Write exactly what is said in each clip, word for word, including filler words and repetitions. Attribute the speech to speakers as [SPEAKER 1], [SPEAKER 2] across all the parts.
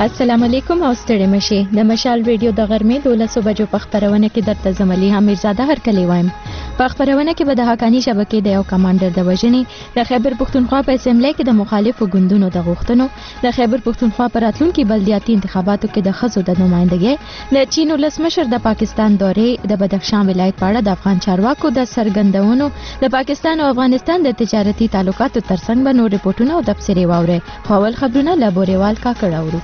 [SPEAKER 1] السلام علیکم او ستړي مشي د مشال ریډیو د غرمې دولسو بجو په خبرونه کې درته زملي حمیرزاده هر کلی وایم. په خبرونه کې به د حقانی شبکې د یو کمانډر د وژنې د خیبر پښتونخوا په اسمبلی کې د مخالفو ګوندونو د غوښتنو د خیبر پښتونخوا په راتلونکي بلدیاتي انتخاباتو کې د ښځو د نمائندګۍ د چین ولسمشر د پاکستان دورې د بدخشان ولایت په اړه د افغان چارواکو د سرګندونو د پاکستان او افغانستان د تجارتي تعلقاتو ترڅنګ به نور ریپورتونه او تبصرې واوري. خو اول خبرونه له بوريوال کاکړ اورو.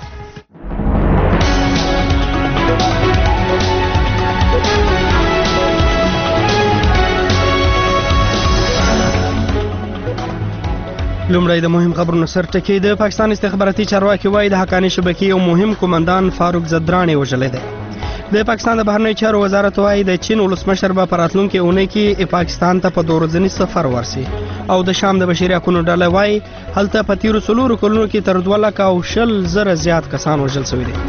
[SPEAKER 2] لومړی د مهم خبرونو سر ټکی. د پاکستان استخباراتي چارواکي وایي د حقانی شبکې یو مهم قومندان فاروق زدرانی وژلی دی. د پاکستان د بهرنیو چارو وزارت وایي د چین ولسمشر به په راتلونکي اونۍ کې پاکستان ته په دوه ورځني سفر ورسي او د شام د بشري حقوقو ډله وایي هلته په تیرو څلورو کلونو کې تر دوه لکه او شل زره زیات کسان وژل شوي دي.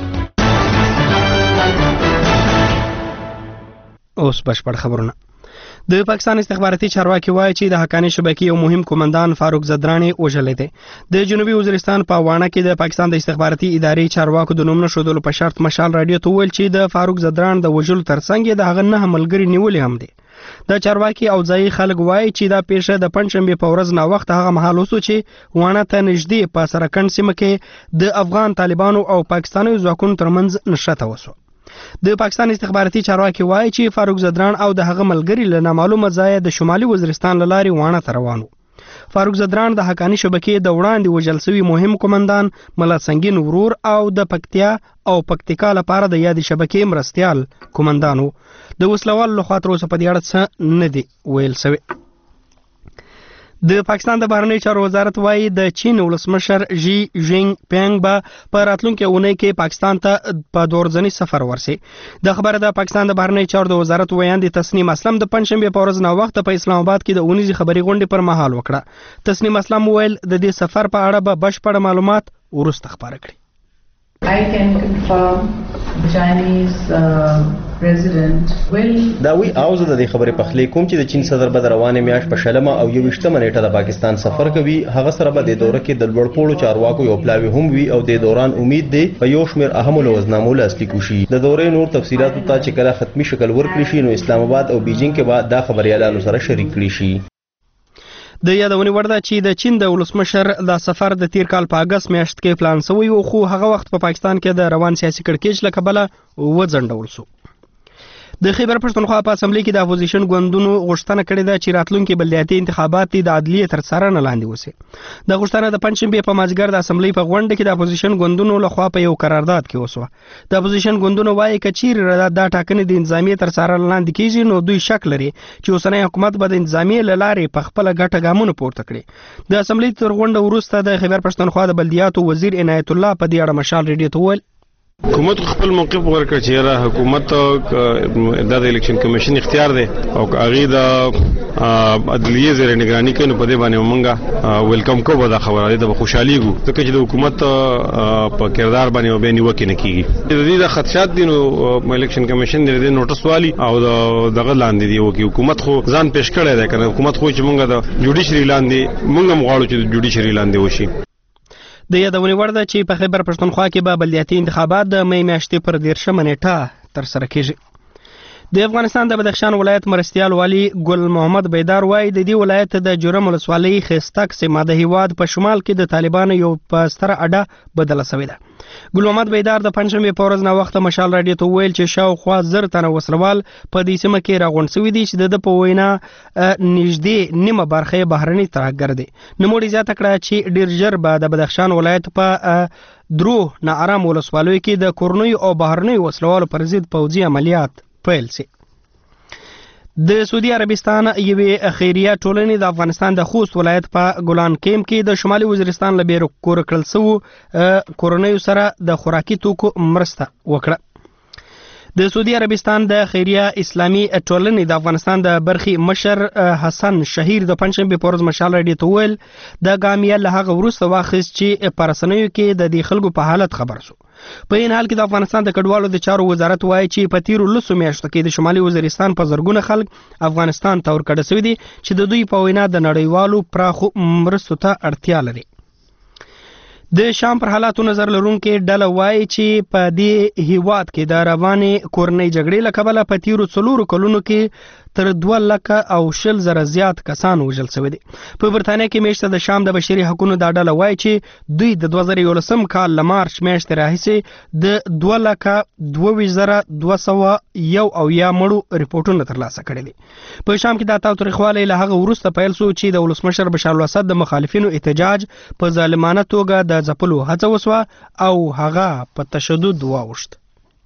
[SPEAKER 2] اوس بشپړ خبرونه. د پاکستان استخباراتي چارواکي وایي چې د حقانی شبکې یو مهم قومندان فاروق زدرانی وژلی دی. د جنوبي وزیرستان په واڼه کې د پاکستان د استخباراتي ادارې چارواکو د نوم نه ښودلو په شرط مشال رادیو ته وویل چې د فاروق زدران د وژلو ترڅنګ د هغه نه ملګري نیولې هم دي. د چارواکي او ځایي خلک وایي چې دا پیښه د پنځشنبې په ورځ نه وخت هغه مهال وسو چې واڼه ته نږدې په سرکند سیمه کې د افغان طالبانو او پاکستاني ځواکونو ترمنځ نښته وسو. د پاکستان استخباراتي چارواکي وایي چې فاروق زدران او د هغه ملګري له نامعلومه ځایه د شمالي وزیرستان له لارې واڼه ته روان وو. فاروق زدران د حقانی شبکې د وړاندې وژل شوي مهم قومندان ملا سنگین ورور او د پکتیا او پکتیکا لپاره د یادې شبکې مرستیال قومندان وو. د وسلوالو لخوا تر اوسه په دې اړه څه نه دي ویل شوي. د پاکستان د بهرنیو چارو وزارت وایي د چین ولسمشر ژی ژینګ پینګ به په راتلونکي اونۍ کې پاکستان ته په دوه ورځني سفر ورسي. د خبره د پاکستان د بهرنیو چارو د وزارت ویاندې تسنیم اسلم د پنځشنبې په ورځ نه وخت په اسلام آباد کې د اونیزې خبري غونډې پر مهال وکړه. تسنیم اسلم وویل د دې سفر په اړه به بشپړ معلومات وروسته خبره کړي.
[SPEAKER 3] I can confirm the Chinese uh, president will
[SPEAKER 4] دا وی او زه د دې خبرې پخلی کوم چې د چین صدر به د روانې میاشت په شلمه او یوویشتمه نیټه د پاکستان سفر کوي. هغه سره به د دوره کې د لوړپوړو چارواکو یو پلاوی هم وي او د دوران امید دی په یو شمېر اهم لوزنامو لاسلیک وشي. د دورې نور تفصیلاتو ته چې کله ختمي شکل ورکړي شي نو اسلام آباد او بیجینګ کې به دا خبريالانو سره شریک کړي شي.
[SPEAKER 2] د یادونې وړ ده چې د چین د ولسمشر د سفر د تیر کال په اگست میاشت کې پلان شوی و خو هغه وخت په پاکستان کې د روان سیاسي کړکېچ له کبله وځنډول شو. د خیبر پښتونخوا په اسمبلی کې د اپوزیشن ګوندونو غوښتنه کړې ده چې راتلونکي بلدیاتي انتخابات د عدلیې تر څارنې لاندې وشي. د غوښتنه د پنځشنبې په مازدیګر د اسمبلی په غونډه کې د اپوزیشن ګوندونو لخوا په یو قرارداد کې وشوه. د اپوزیشن ګوندونو وایي که چیرې دا ټاکنې د انتظامیې تر څارنې لاندې کیږي نو دوی شک لري چې اوسنی حکومت به د انتظامیې له لارې په خپله ګټه ګامونه پورته کړي. د اسمبلی تر غونډه وروسته د خیبر پښتونخوا د بلدیاتو وزیر عنایت الله په دې اړه مشال ریډیو ته وویل
[SPEAKER 5] حکومت خپل موقف ورکړ چې را حکومت د الیکشن کمیشن اختیار دی او هغه د عدلیه زیر نگرانی کوي نو په دې باندې مونږه ویلکم کوو. دا خبره ده به خوشحالي ګو ځکه چې د حکومت په کردار باندې وبې نیوکه نه کیږي. د دې د خدشات دي نو الیکشن کمیشن د دې نوټس والی او دغه لاندې دی او کې حکومت خو ځان پیش کړی دی کنه حکومت خو چې مونږه د جوډیشري لاندې مونږه مغواړو چې د جوډیشري لاندې وشي.
[SPEAKER 2] د یادونې وړ ده چې په خیبر پښتونخوا کې به بلدیاتي انتخابات د مې میاشتې پر دیرشمه نیټه ترسره کیږي. د افغانستان د بدخشان ولایت مرستیال والی ګل محمد بیدار وایي د دې ولایت د جرم ولسوالۍ خستک سیمه د هیواد په شمال کې د طالبانو یو په ستره اډه بدله شوې ده. ګل محمد بیدار د پنځشنبې په ورځ نه وخت مشال رادیو ته ویل چې شاوخوا زر تنه وسلوال په دې سیمه کې راغونډ شوي دي چې د په وینا نږدې نیمه برخه بهرني ترهګر دي. نوموړي زیاته کړه چې ډیر ژر به د بدخشان ولایت په درو ناارام ولسوالیو کې د کورنیو او بهرنیو وسلوالو پر ضد پوځي عملیات پیل شي. د سعودي عربستان یوې خیریه ټولنې د افغانستان د خوست ولایت په ګلان کیم کې د شمالي وزیرستان له بیرو کور کړل شوو کورنیو سره د خوراکي توکو مرسته وکړه. د سعودي عربستان د خیریه اسلامي ټولنې د افغانستان د برخي مشر حسن شهیر د پنځشنبې په ورځ مشال رادیو ته ویل د ګامیه له هغه وروسته واخیست چې په رسنیو کې د دې خلکو په حالت خبر شو. په این حال کې د افغانستان د کډوالو د چارو وزارت وایي چې په تیرو لسو میاشتو کې د شمالي وزیرستان په زرګونه خلک افغانستان ته ورکړل شوي دي چې د دوی په وینا د نړیوالو پراخو مرستو ته اړتیا لري. د شام پر حالاتو نظر لرونکي ډله وایي چې په دې هیواد کې د روانې کورنۍ جګړې له کبله په تیرو څلورو کلونو کې تر دوه لکه او شل زره زیات کسان وژل شوي دي. په برتانیا کې میاشته د شام د بشري حقوقو دا ډله وایي چې دوی د دوه زره یولسم کال له مارچ میاشتې راهیسې د دوه لکه دوه ویشت زره دوه سوه یو اویا مړو ریپورټونه ترلاسه کړي دي. په شام کې دا تاوتریخوالی له هغه وروسته پیل شو چې د ولسمشر بشار الاسد د مخالفینو احتجاج په ظالمانه توګه د ځپلو هڅه وسوه او هغه په تشدد واوښت.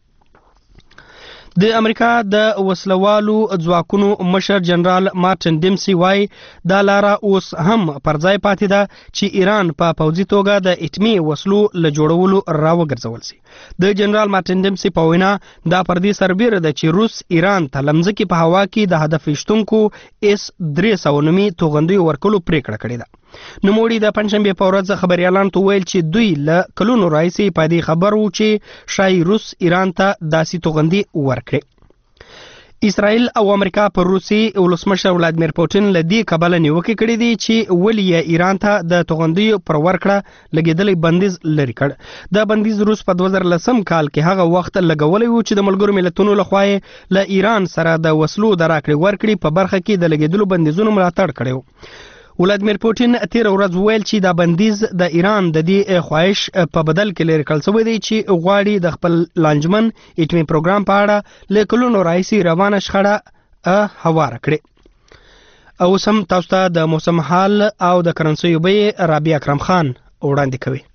[SPEAKER 2] د امریکا د وسلوالو ځواکونو مشر جنرال مارټن ډیمسي وایي دا لاره اوس هم پر ځای پاتې ده چې ایران په پوځي توګه د اټمي وسلو له جوړولو راوګرځول شي. د جنرال مارټن ډیمسي په وینا دا پر دې سربیره ده چې روس ایران ته لمځکې په هوا کې د هدف ایشتونکو اس درې سوه نومي توغندیو ورکولو پریکړه کړې ده. نوموړي د پنجشنبې په ورځ خبریالانو ته وویل چې دوی له کلونو راهیسې په دې خبر وو چې شاید روس ایران ته داسې توغندي ورکړي. اسرائیل او امریکا پر روسي ولسمشر ولادیمیر پوتین له دې کبله نیوکې کړې دي چې ولې یې ایران ته د توغندیو پر ورکړه لګېدلی بندیز لرې کړ. دا بندیز روس په دوه زره لسم کال کې هغه وخت لګولی و چې د ملګرو ملتونو لخوا یې له ایران سره د وسلو د راکړې ورکړې په برخه کې د لګېدلو بندیزونو ملاتړ کړی و. ولادیمیر پوتین تیر ورځ ویل چې دا بندیز د ایران د دې خواهش په بدل کې لري کړل شوی دی چې غواړي د خپل لانجمن اټومي پروګرام په اړه له کلونو راهیسې روانه شخړه هواره کړي. او سم تاسو ته د موسم حال او د کرنسیو بیې رابعه اکرم خان وړاندې کوي.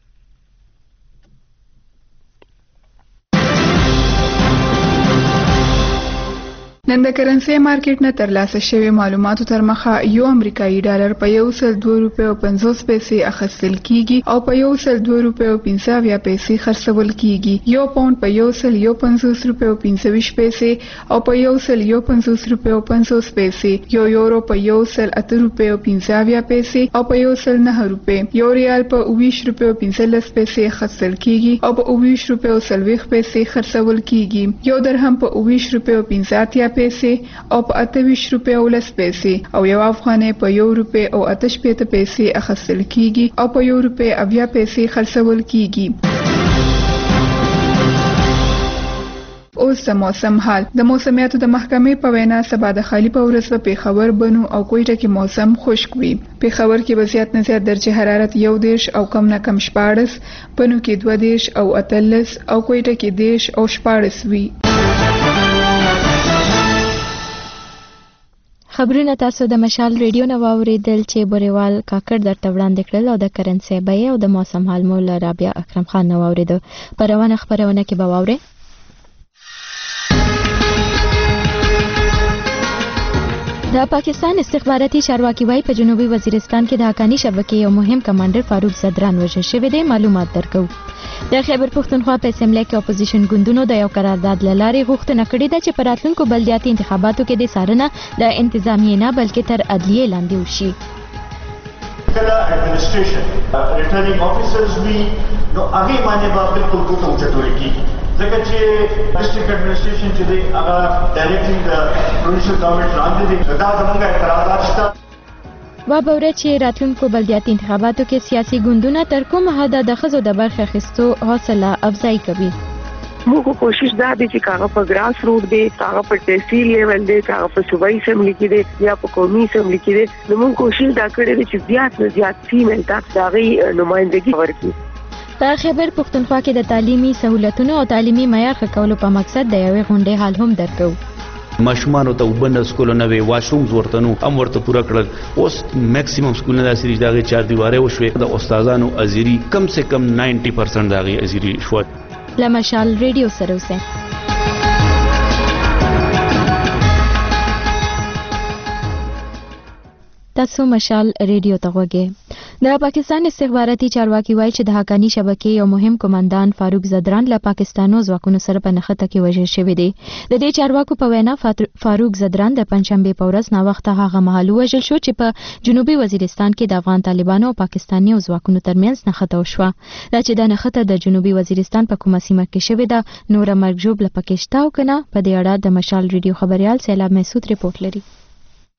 [SPEAKER 6] نن د کرنسي مارکیټ نه ترلاسه شوی معلوماتو تر مخه یو امریکایي ډالر په یو سل دوه روپۍ او پنځوس پیسې اخیستل کیږي او په یو سل دوه روپۍ او پنځه اویا پیسې خرڅول کیږي. یو پاوند په یو سل یو پنځوس روپۍ او پنځه ویشت پیسې او په یو سل یو پنځوس روپۍ او پنځوس پیسې، یو یورو په یو سل اته روپۍ او پنځه اویا پیسې او په یو سل نه روپۍ، یو ریال په اوه ویشت روپۍ او پنځلس پیسې اخیستل کیږي او په اوه ویشت روپۍ او څلوېښت پیسې خرڅول کیږي. یو درهم په اوه ویشت روپۍ او پنځه اتیا پیسې او په اته ویشت روپۍ او لس پیسې او یو افغانۍ په یو روپۍ او اته شپېته پیسې اخیستل کیږي او په یو روپۍ اویا پیسې خرڅول کیږي. اوس د موسم حال. د موسمیاتو د محکمې په وینا سبا د خالي په ورځ په پیښور، بنو او کویټه کې موسم خشک وي. پیښور کې به زیات نه زیات درجه حرارت یو دیرش او کم نه کم شپاړس، بنو کې دوه دیرش او اتلس او کویټه کې دیرش او شپاړس وي.
[SPEAKER 1] خبرونه تاسو د مشال ریډیو نه واوریدل چې بوریوال کاکړ درته وړاندې کړل او د کرنسي بیې او د موسم حال مو له رابعه اکرم خان نه واوریدو. په روانه خبرونه کې به واورئ. د پاکستان استخباراتي چارواکي وايي په جنوبي وزیرستان کې د حقانی شبکې یو مهم کمانډر فاروق زدران وژل شوی دی. معلومات درکو. د خیبر پښتونخوا په اسمبلی کې اپوزیشن ګوندونو د یو قرارداد له لارې غوښتنه کړې ده چې په راتلونکو بلدیاتي انتخاباتو کې د څارنه د انتظامیې نه بلکې تر عدلیې لاندې وشي.
[SPEAKER 7] کله اډمنسټریشن ریټرنینګ افیسرز وی نو هغه باندې به بالکل کوټه اوچتول کیږي ځکه چې ډسټریکټ اډمنسټریشن چې دی هغه ډایرکټلی د پرووینشل ګورنمنټ لاندې دی. دا زموږ اعتراضات شته.
[SPEAKER 1] وابوره چې راتلونکو بلدیاتي انتخاباتو کې سیاسي ګوندونه تر کومه حده د ښځو د برخې اخیستو حوصله افزایي کوي.
[SPEAKER 8] موږ کوشش دا دی چې کاغه په ګراس روټ دی، کاغه په تحصیل لیول دی، کاغه په صوبایي اسمبلی کې دی یا په قومي اسمبلی کې دی. نو موږ کوشش دا کړې ده چې زیات نه زیات فیمیل ته د هغې نمایندګي ورکړي.
[SPEAKER 1] په خیبر پښتونخوا کې د تعلیمي سہولتونو او تعلیمي معیار ښه کولو په مقصد د یوې غونډې حال هم درکو.
[SPEAKER 9] ماشومانو ته وبند سکولونه وي، واشرومز ورته نو هم ورته پوره کړل. اوس میکسیمم سکولونه داسې دي چې د هغې چار دیوارۍ وشوې. د استادانو ازیري کم سے کم نایمټي پرسنټ د هغې ازیري شوه.
[SPEAKER 1] له مشال ریډیو سره اوسئ. تاسو مشال ریډیو ته غوږی. د پاکستان استخباراتي چارواکي وایي چې د حقانی شبکې یو مهم کمانډان فاروق زدران له پاکستانو ځواکونو سره په نښته کې وژل شوی دی. د دې چارواکو په وینا فاروق زدران د پنجشنبې په ورځ ناوخته هغه مهال وژل شو چې په جنوبي وزیرستان کې د افغان طالبانو او پاکستاني ځواکونو ترمنځ نښته وشوه. دا چې د نښته د جنوبي وزیرستان په کومه سیمه کې شوې ده، نوره مرګ ژوبله پکې شته او که نه، په دې اړه د مشال ریډیو خبریال سیلاب محسود ریپورټ لري.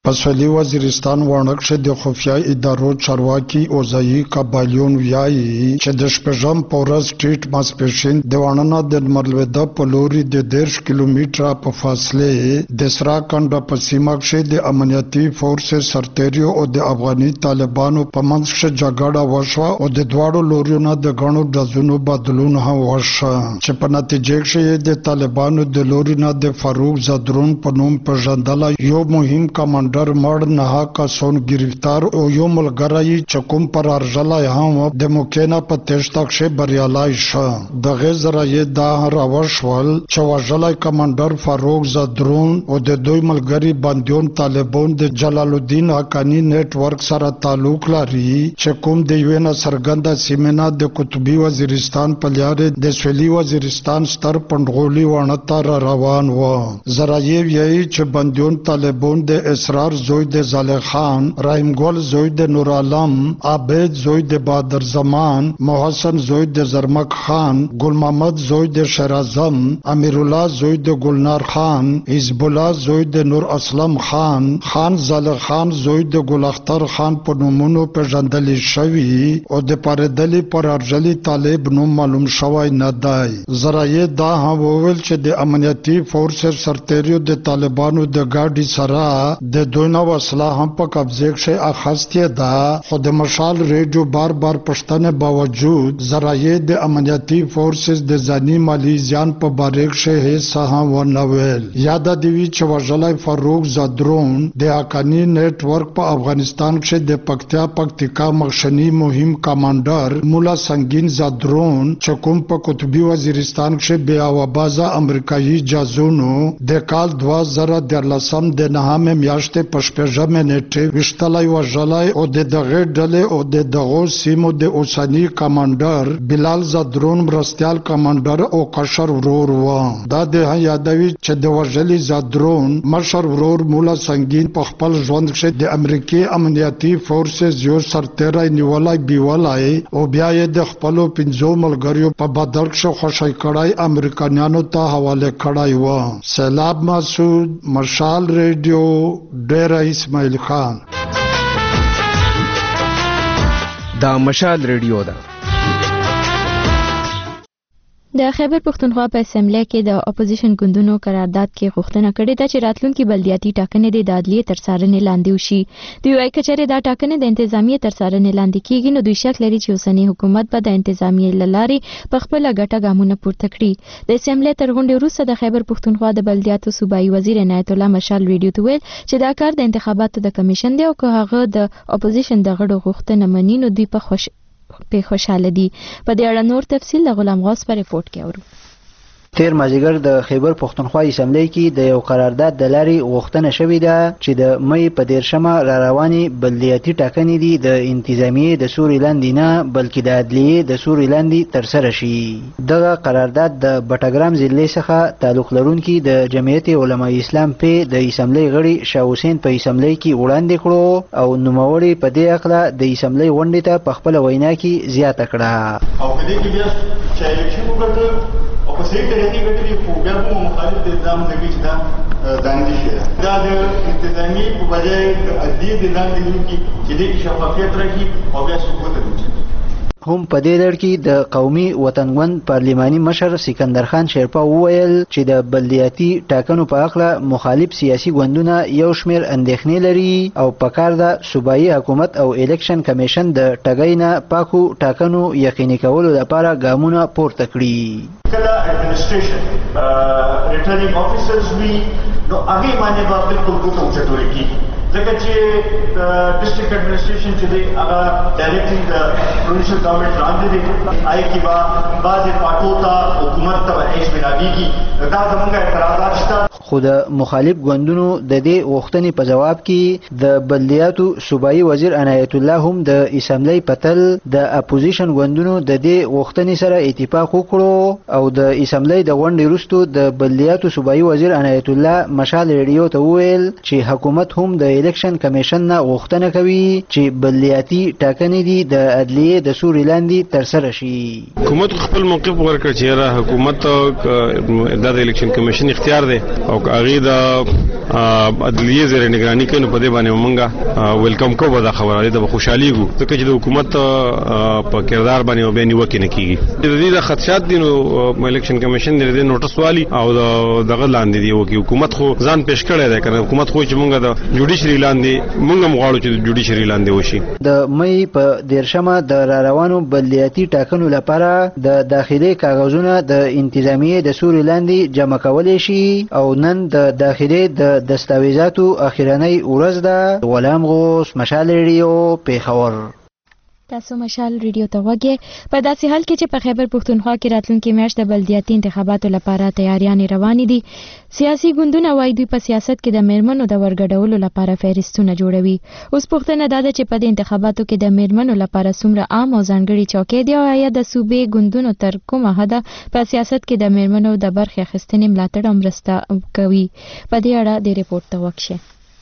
[SPEAKER 10] پسولی وزیرستان وانکشه د خفیه ادارو چارواکي اوزایي قبایلیون ویایي چې د شپږم په ورځ ټیټ ماسپښین د وانه د مرلوده په لوري د دیرش کیلومتره په فاصله د سرا کنډه په سیمه کې د امنیتي فورسز سرتیریو او د افغاني طالبانو په منځ کې جګړه وشوه او د دواړو لوريونو د غنو ډزونو بدلون هم وشو چې په نتیجه کې د طالبانو د لوريونو د فاروق زدرون په نوم پېژندل یو مهم کمانډر در مړ نه کسان گرفتار او یو ملګری چې کوم پر ارجلای هم د موکینا په تشتاک شه بریالای شو د غزرای دا راوشول چې وژلای کمانډر فاروق زدرون او د دوی ملګری باندیون طالبان د جلال الدین حقانی نیټ ورک سره تعلق لري چې کوم د یونا سرګنده سیمنا د قطبی وزیرستان په لار د سویلی وزیرستان ستر پندغولی ونه تر روان و زرایي وی چې باندیون طالبان د اسرا زوی د زاله خان رحیم ګل زوی د نور عالم عابد زوی د بادر زمان محسن زوی د زرمک خان ګل محمد زوی د شیر اعظم امیر الله زوی د ګلنار خان حزب الله زوی د نور اسلم خان خان زاله خان زوی د ګل اختر خان په نومونو پیژندل شوی او د پردلی پر ارجلی طالب نوم معلوم شوی نه دی زرایي دا هم ویل چې د امنیتي فورسز سرتیریو د طالبانو د ګاډي سره د دوی وسله هم په قبضه کې اخستې ده خو د مشال ریډیو بار بار پښتنه باوجود زرایي د امنیتي فورسز د ځاني مالی ځان په باره کې هیڅ هم ونه ویل یاد دی چې وژلای فاروق زدرون د حقانی نیټ ورک په افغانستان کې د پکتیا پکتیکا مخشنی مهم کمانډر مولا سنگین زدرون چې کوم په قطبی وزیرستان کې بیا وبازه امریکایي جاسونو د کال دوه زره درلسم د نهمه میاشتې پشپژمه نیټه وشتلای وژلای او د دغه ډلې او د دغه سیمو د اوسنی کمانډر بلال زدرون مرستيال کمانډر او قشر ورور و دا د یادوي چې د وژلي زدرون مشر ورور مولا سنگین په خپل ژوند کې د امریکای امنیتي فورسز یو سرتیری نیولای بیولای او بیا یې د خپل پنځو ملګریو په بدل کې خوشای کړای امریکایانو ته حواله کړای و سیلاب مسعود مشال ریډیو ډیر اسماعیل خان
[SPEAKER 11] دا مشال ریډیو ده
[SPEAKER 1] د خیبر پښتونخوا په اسمبلی کې د اپوزیشن ګوندونو قرارداد کې غوښتنه کړې ده چې راتلونکي بلدیاتي ټاکنې د عدلیې تر څارنې لاندې وشي دوی وايي چې دا ټاکنې د انتظامیې تر څارنې لاندې کیږي نو دوی شک لري چې اوسنی حکومت به د انتظامیې له لارې په خپله ګټه ګامونه پورته کړي د اسمبلی تر غونډې وروسته د خیبر پښتونخوا د بلدیاتو صوبایي وزیر عنایت الله مشال ویډیو ته ویل چې دا کار د انتخاباتو د کمیشن دی او که هغه د اپوزیشن د غړو غوښتنه مني نو دوی په خوش په خوشاله دي په دې اړه نور تفصیل د غلام غوث په ریپورت کې اورو
[SPEAKER 12] تیر مازیګر د خیبر پښتونخوا اسمبلی کې د یو قرارداد د لارې غوښتنه شوې ده چې د مې په دیرشمه را روانې بلدیاتي ټاکنې دي د انتظامیې د سوري لاندې نه بلکې د عدلیې د سوري لاندې ترسره شي دغه قرارداد د بټګرام ضلع څخه تعلق لرونکي د جمعیت علماء اسلام په د اسمبلی غړي شاه حسین په اسمبلی کې وړاندې کړو او نوموړي په دې اړه د اسمبلی غونډې ته په خپل وینا کې زیاته کړه
[SPEAKER 7] او کله کې بیا چې الیکشن وکړ او په صحیح طریقې ګټلې خو بیا هم مخالف د نظام د ویچ دا داندې شي دا د انتظامی په بجای د عدلیې د لاندې کې چې د شفافیت راکړي او بیا ثبوت ورکړي
[SPEAKER 12] هم په دې لړ کې د قومي وطنګوند پارلماني مشر سکندر خان شیرپا وویل چې د بلدیاتي ټاکنو په اړه مخالف سیاسي ګوندونه یو شمېر اندېښنې لري او په کار ده صوبایي حکومت او الیکشن کمیشن د ټګۍ نه پاکو ټاکنو یقیني کولو لپاره ګامونه پورته کړي
[SPEAKER 7] کله اډمنسټریشن ریټرنینګ افیسرز وی نو هغه باندې به بالکل ګوتو چټوري کیږي ځکه چې ډیسټریکټ اډمنسټریشن چې دی هغه ډایرکټلی د پروینشل ګورنمنت لاندې دی آی کی با بعضې پاټو ته حکومت ته هیڅ ملاویږي دا زموږ اعتراضات شته
[SPEAKER 12] خو د مخالف ګوندونو د دې غوښتنې په جواب کې د بلدیاتو صوبایي وزیر عنایت الله هم د اسمبلی پتل د اپوزیشن ګوندونو د دې غوښتنې سره اتفاق وکړو او د اسمبلی د غونډې وروسته د بلدیاتو صوبایي وزیر عنایت الله مشال ریډیو ته وویل چې حکومت هم د الیکشن کمیشن نه غوښتنه کوي چې بلدیاتي ټاکنې دي د عدلیې د سوري لاندې ترسره شي.
[SPEAKER 5] حکومت خپل موقف ورکړ چې را حکومت د الیکشن کمیشن اختیار دی او هغه د عدلیې زیر نگرانی کوي، په دې باندې موږ ویلکم کوو. دا خبره ده خوشحالي ګو ځکه چې د حکومت په کردار باندې وبې نیوکه نه کیږي. د دې د خدشات دي نو الیکشن کمیشن د دې نوټس والی او دغه لاندې دی وکي حکومت خو ځان پیش کړی دی کنه. حکومت خو چې مونږ د جوډیشري لاندې مونږ هم غواړو چې د جوډیشري لاندې وشي.
[SPEAKER 12] د مې په دیرشمه د را روانو بلدیاتي ټاکنو لپاره د داخلي کاغذونه د انتظامیې د سوري لاندې جمع کولی شي او نن د داخلي د دستاویزاتو اخیرنۍ ورځ ده. غلام غوث، مشال ریډیو، پیښور.
[SPEAKER 1] تاسو مشال ریډیو ته وګورئ. په داسې حال کې چې په خیبر پښتونخوا کې راتلونکي میاشت د بلدیاتي انتخاباتو لپاره تیاریانې روانې دي، سیاسي ګوندونه وایي دوی په سیاست کې د میرمنو د ورګډولو لپاره فهرستونه جوړوي. اوس پوښتنه دا ده چې په دې انتخاباتو کې د میرمنو لپاره څومره عام او ځانګړي چوکۍ دي او آیا د صوبې ګوندونو تر کومه حده په سیاست کې د میرمنو د برخې اخیستنې ملاتړ او مرسته کوي. په دې اړه د ریپورت ته وګورئ.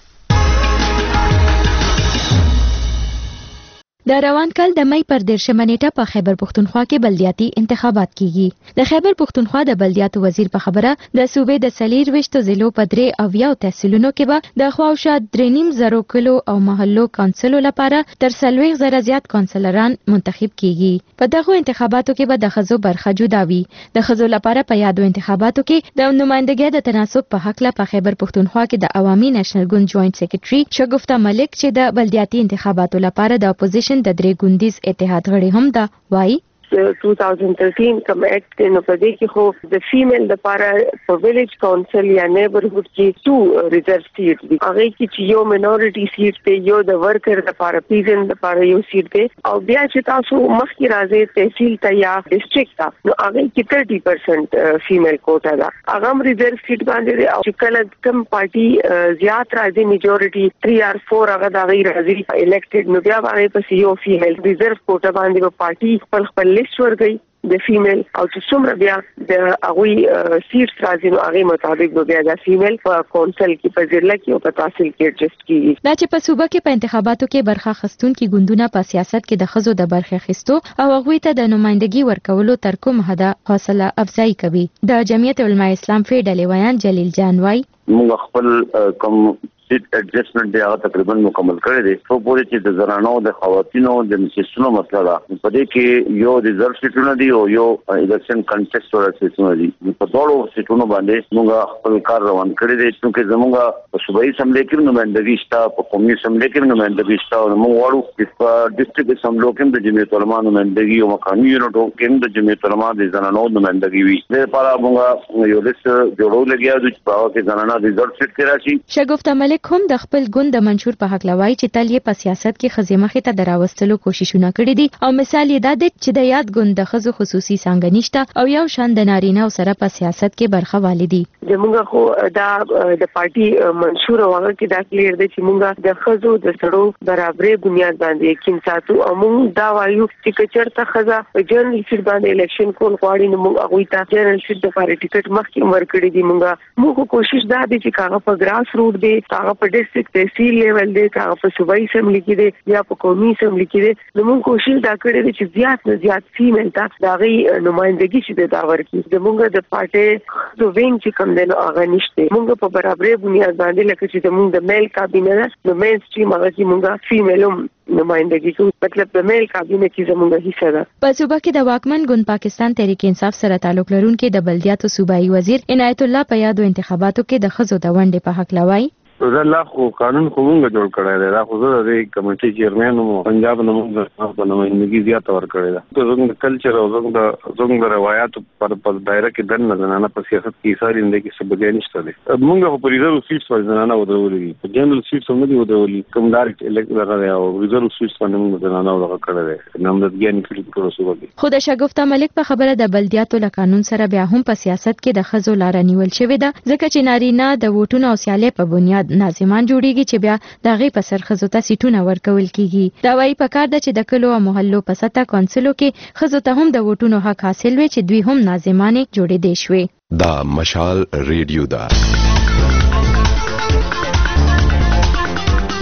[SPEAKER 1] د روان کال د مې پر دیرشمه نیټه په خیبر پښتونخوا کې بلدیاتي انتخابات کیږي. د خیبر پښتونخوا د بلدیاتو وزیر په خبره د صوبې د سلیر وشتو ضلعو په درې اویاو تحصیلونو کې به د خواوشا درې نیم زرو کلو او محلو کونسلو لپاره تر څلوېښت زره زیات کونسلران منتخب کیږي. په دغه انتخاباتو کې به د ښځو برخه جدا وي. د ښځو لپاره په یادو انتخاباتو کې د نمائندګۍ د تناسب په حق په خیبر پښتونخوا کې د عوامي نېشنل ګوند جوائنټ سیکریټري شګفتا ملک چې د بلدیاتي انتخاباتو لپاره د اپوزیشن د درې ګوندیز اتحاد غړي هم دا وایي.
[SPEAKER 8] two thousand thirteen کوم اکټ دی نو په دې کې خو د فیمیل لپاره په ویلیج کونسل یا نیبرهود کې ټو ریزرو سیټ دي. هغه کې چې یو مینورټي سیټ دی، یو د ورکر لپاره پیژن لپاره یو سیټ دی او بیا چې تاسو مخکې راځي تحصیل ته یا ډسټریکټ ته نو هغه کې thirty percent فیمیل کوټا ده. هغه هم ریزرو سیټ باندې دی او چې کله کوم پارټي زیات راځي میجورټي three or four هغه د غیر راځي الیکټډ نو بیا هغه په یو فیمیل ریزرو کوټا باندې په پارټي خپل خپل لیست ورګي د فیمیل او چې څومره بیا د هغه سیټس راځي نو هغه مطابق بیا د فیمیل په کونسل کې په ضلع کې او په تحصیل کې ایڈجسټ کیږي.
[SPEAKER 1] دا چې په صوبه کې په انتخاباتو کې برخه اخیستونکي ګوندونه په سیاست کې د ښځو د برخې اخیستو او هغوی ته د نمائندګي ورکولو تر کوم حده حوصله افزایی کوي. د جمعیت علماء اسلام فی ډلې ویان جلیل جان وایي
[SPEAKER 13] موږ خپل کوم سیټ ایڈجسټمنټ دی هغه تقریبا مکمل کړی دی. خو پورې چې د زنانو د خواتینو د مسیسونو مسله ده په دې کې یو ریزرو سیټونه دي او یو الیکشن کنټیسټورل سیټونه دي. په ټولو سیټونو باندې موږ خپل کار روان کړی دی چې زموږ په صوبایي اسمبلی کې نمائندګي شته، په قومي اسمبلی کې نمائندګي شته او موږ غواړو چې په ډسټریکټ اسمبلی کې د جمعیت علماء نمائندګي او مقامي یونټو کې د جمعیت علماء د زنانو نمائندګي وي. د لپاره موږ یو لیست جوړول لګیا د چې په هغه کې زنانه ریزرو سیټ کې راشي.
[SPEAKER 1] شګفتا ملک هم د خپل ګوند د منشور په حق لوي چې تل یې په سیاست کې ښځې مخې ته دراوستلو کوششونه کړي دي او مثال یې دا دی چې د یاد ګوند د ښځو خصوصي څانګه نشته او یو شان د نارینه سره په سیاست کې برخه والي دي.
[SPEAKER 8] زموږ خو دا د پارټي منشور هغه کې دا کلیر دی چې موږ د ښځو د سړو برابرۍ بنیاد باندې یقین ساتو او موږ دا وایو چې کچرته ښځه په جنرال سیټ باندې الیکشن کول غواړي نو موږ هغوی ته جنرال سیټ د لپاره ټیکټ مخکې ورکړي دي. موږ موږ کوشش دا دی چې هغه په ګراس روټ دی، هغه په ډسټریکټ تحصیل لیول دی، هغه په صوبایي اسمبلی کې دی یا په قومي اسمبلی کې دی. نو موږ کوشش دا کړی دی چې زیات نه زیات فیمیل ته د هغې نمائندګي چې دا ورکړي. زموږ د پارټۍ د وینګ چې کوم دی نو هغه نشته. موږ په برابرۍ بنیاد باندې لکه چې زموږ د میل کابینه ده نو مین سټریم هغه چې موږ فیمیل هم نمائندګي کوو، مطلب د میل کابینه کې زموږ حصہ ده.
[SPEAKER 1] په صوبه کې د واکمن ګوند پاکستان تحریک انصاف سره تعلق لرونکي د بلدیاتو صوبایي وزیر عنایت الله په یادو انتخاباتو کې د ښځو د ونډې په حق لوي.
[SPEAKER 14] زه لا خو قانون خو مونږ جوړ کړی دی. دا خو زه د دې کمیټې چیرمین وم، پنجاب نه مونږ په نمائندګي زیاته ورکړې ده. زموږ د کلچر او زموږ د زموږ د روایاتو پر په دایره کې دننه زنانه په سیاست کې ایثار نه کې څه بګیا نشته دی. مونږ خو په ریزرو سیټس باندې زنانه ودرولې دي، په جنرال سیټس هم نه دي ودرولې. کوم ډایرکټ الکټ دغه دی او ریزرو سیټس باندې مونږ زنانه ودرول کړی دی. نامزدګي نه کړې په صوبه کې.
[SPEAKER 1] خو د شګفتا ملک په خبره د بلدیاتو له قانون سره بیا هم په سیاست کې د ښځو لاره نیول شوې ده، ځکه چې نارینه د ووټونو او سیالۍ په بنیاد ناظمان جوړي چې بیا د هغې په سر ښځو ته سیټونه ورکول کیږي. دا وایي پکار ده چې د کلو او محلو په سطح کونسلو کې ښځو ته هم د ووټونو حق حاصل وي چې دوی هم ناظمانې جوړېدی شوې.
[SPEAKER 15] دا مشال ریډیو ده.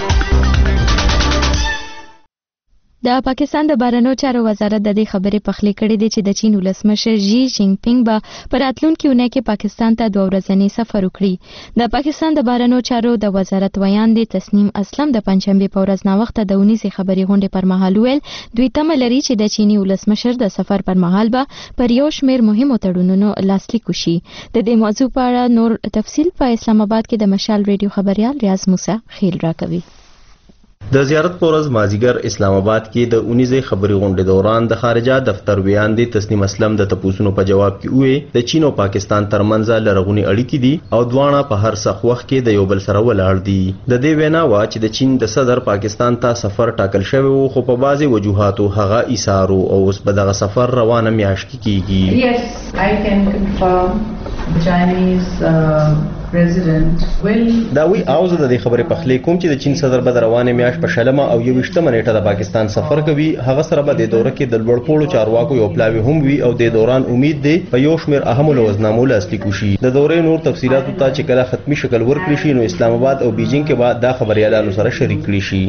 [SPEAKER 1] د پاکستان د بهرنیو چارو وزارت د دې خبرې پخلی کړې دي چې د چین ولسمشر ژی جین پینګ به په راتلونکي اونۍ کې پاکستان ته دوه ورځنی سفر وکړي. د پاکستان د بهرنیو چارو د وزارت ویان دي تسنیم اسلم د پنځشنبه په ورځ ناوخته د اونیزې خبري غونډې پر مهال ویل دوی تمه لري چې د چینی ولسمشر د سفر پر مهال به پر یو شمېر مهمو تړونونو لاسلیک وشي. د دې موضوع په اړه نور تفصیل په اسلام آباد کې د مشال ریډیو خبريال ریاض موسی خیل راکوي.
[SPEAKER 4] د زیارت پورز مازیګر اسلام آباد کې د اونیزې خبري غونډې دوران د خارجه دفتر ویان دي تسنیم اسلم د تپوسونو په جواب کې وې د چین او پاکستان ترمنځ لرغونی اړیکې دي او دواړه په هر څه وخت کې د یو بل سره ولاړ دي. د دې وینا وا چې د چین د صدر پاکستان ته سفر ټاکل شوی وو خو په بعضي وجوهاتو هغه ایثارو او اوس په دغه سفر روانه میاشت کې کیږي.
[SPEAKER 3] Yes, I can confirm the Chinese uh, president will
[SPEAKER 4] دا وی اوزه د خبرې پخلی کوم چې د چین صدر به روانه میاشت په شلمه او یو وشتمه نیټه د پاکستان سفر کوي. هغه سره به د دوره کې د لوړ پوړو چارواکو یو پلاوی هم وي او د دوران امید دی په یو شمیر اهم لوزنامو لاسلیک شي. د دورې نور تفصيلات ته چې کله ختمي شکل ورکړي شي نو اسلام آباد او بیجینګ کې بعد دا خبريالانو سره شریک کړي شي.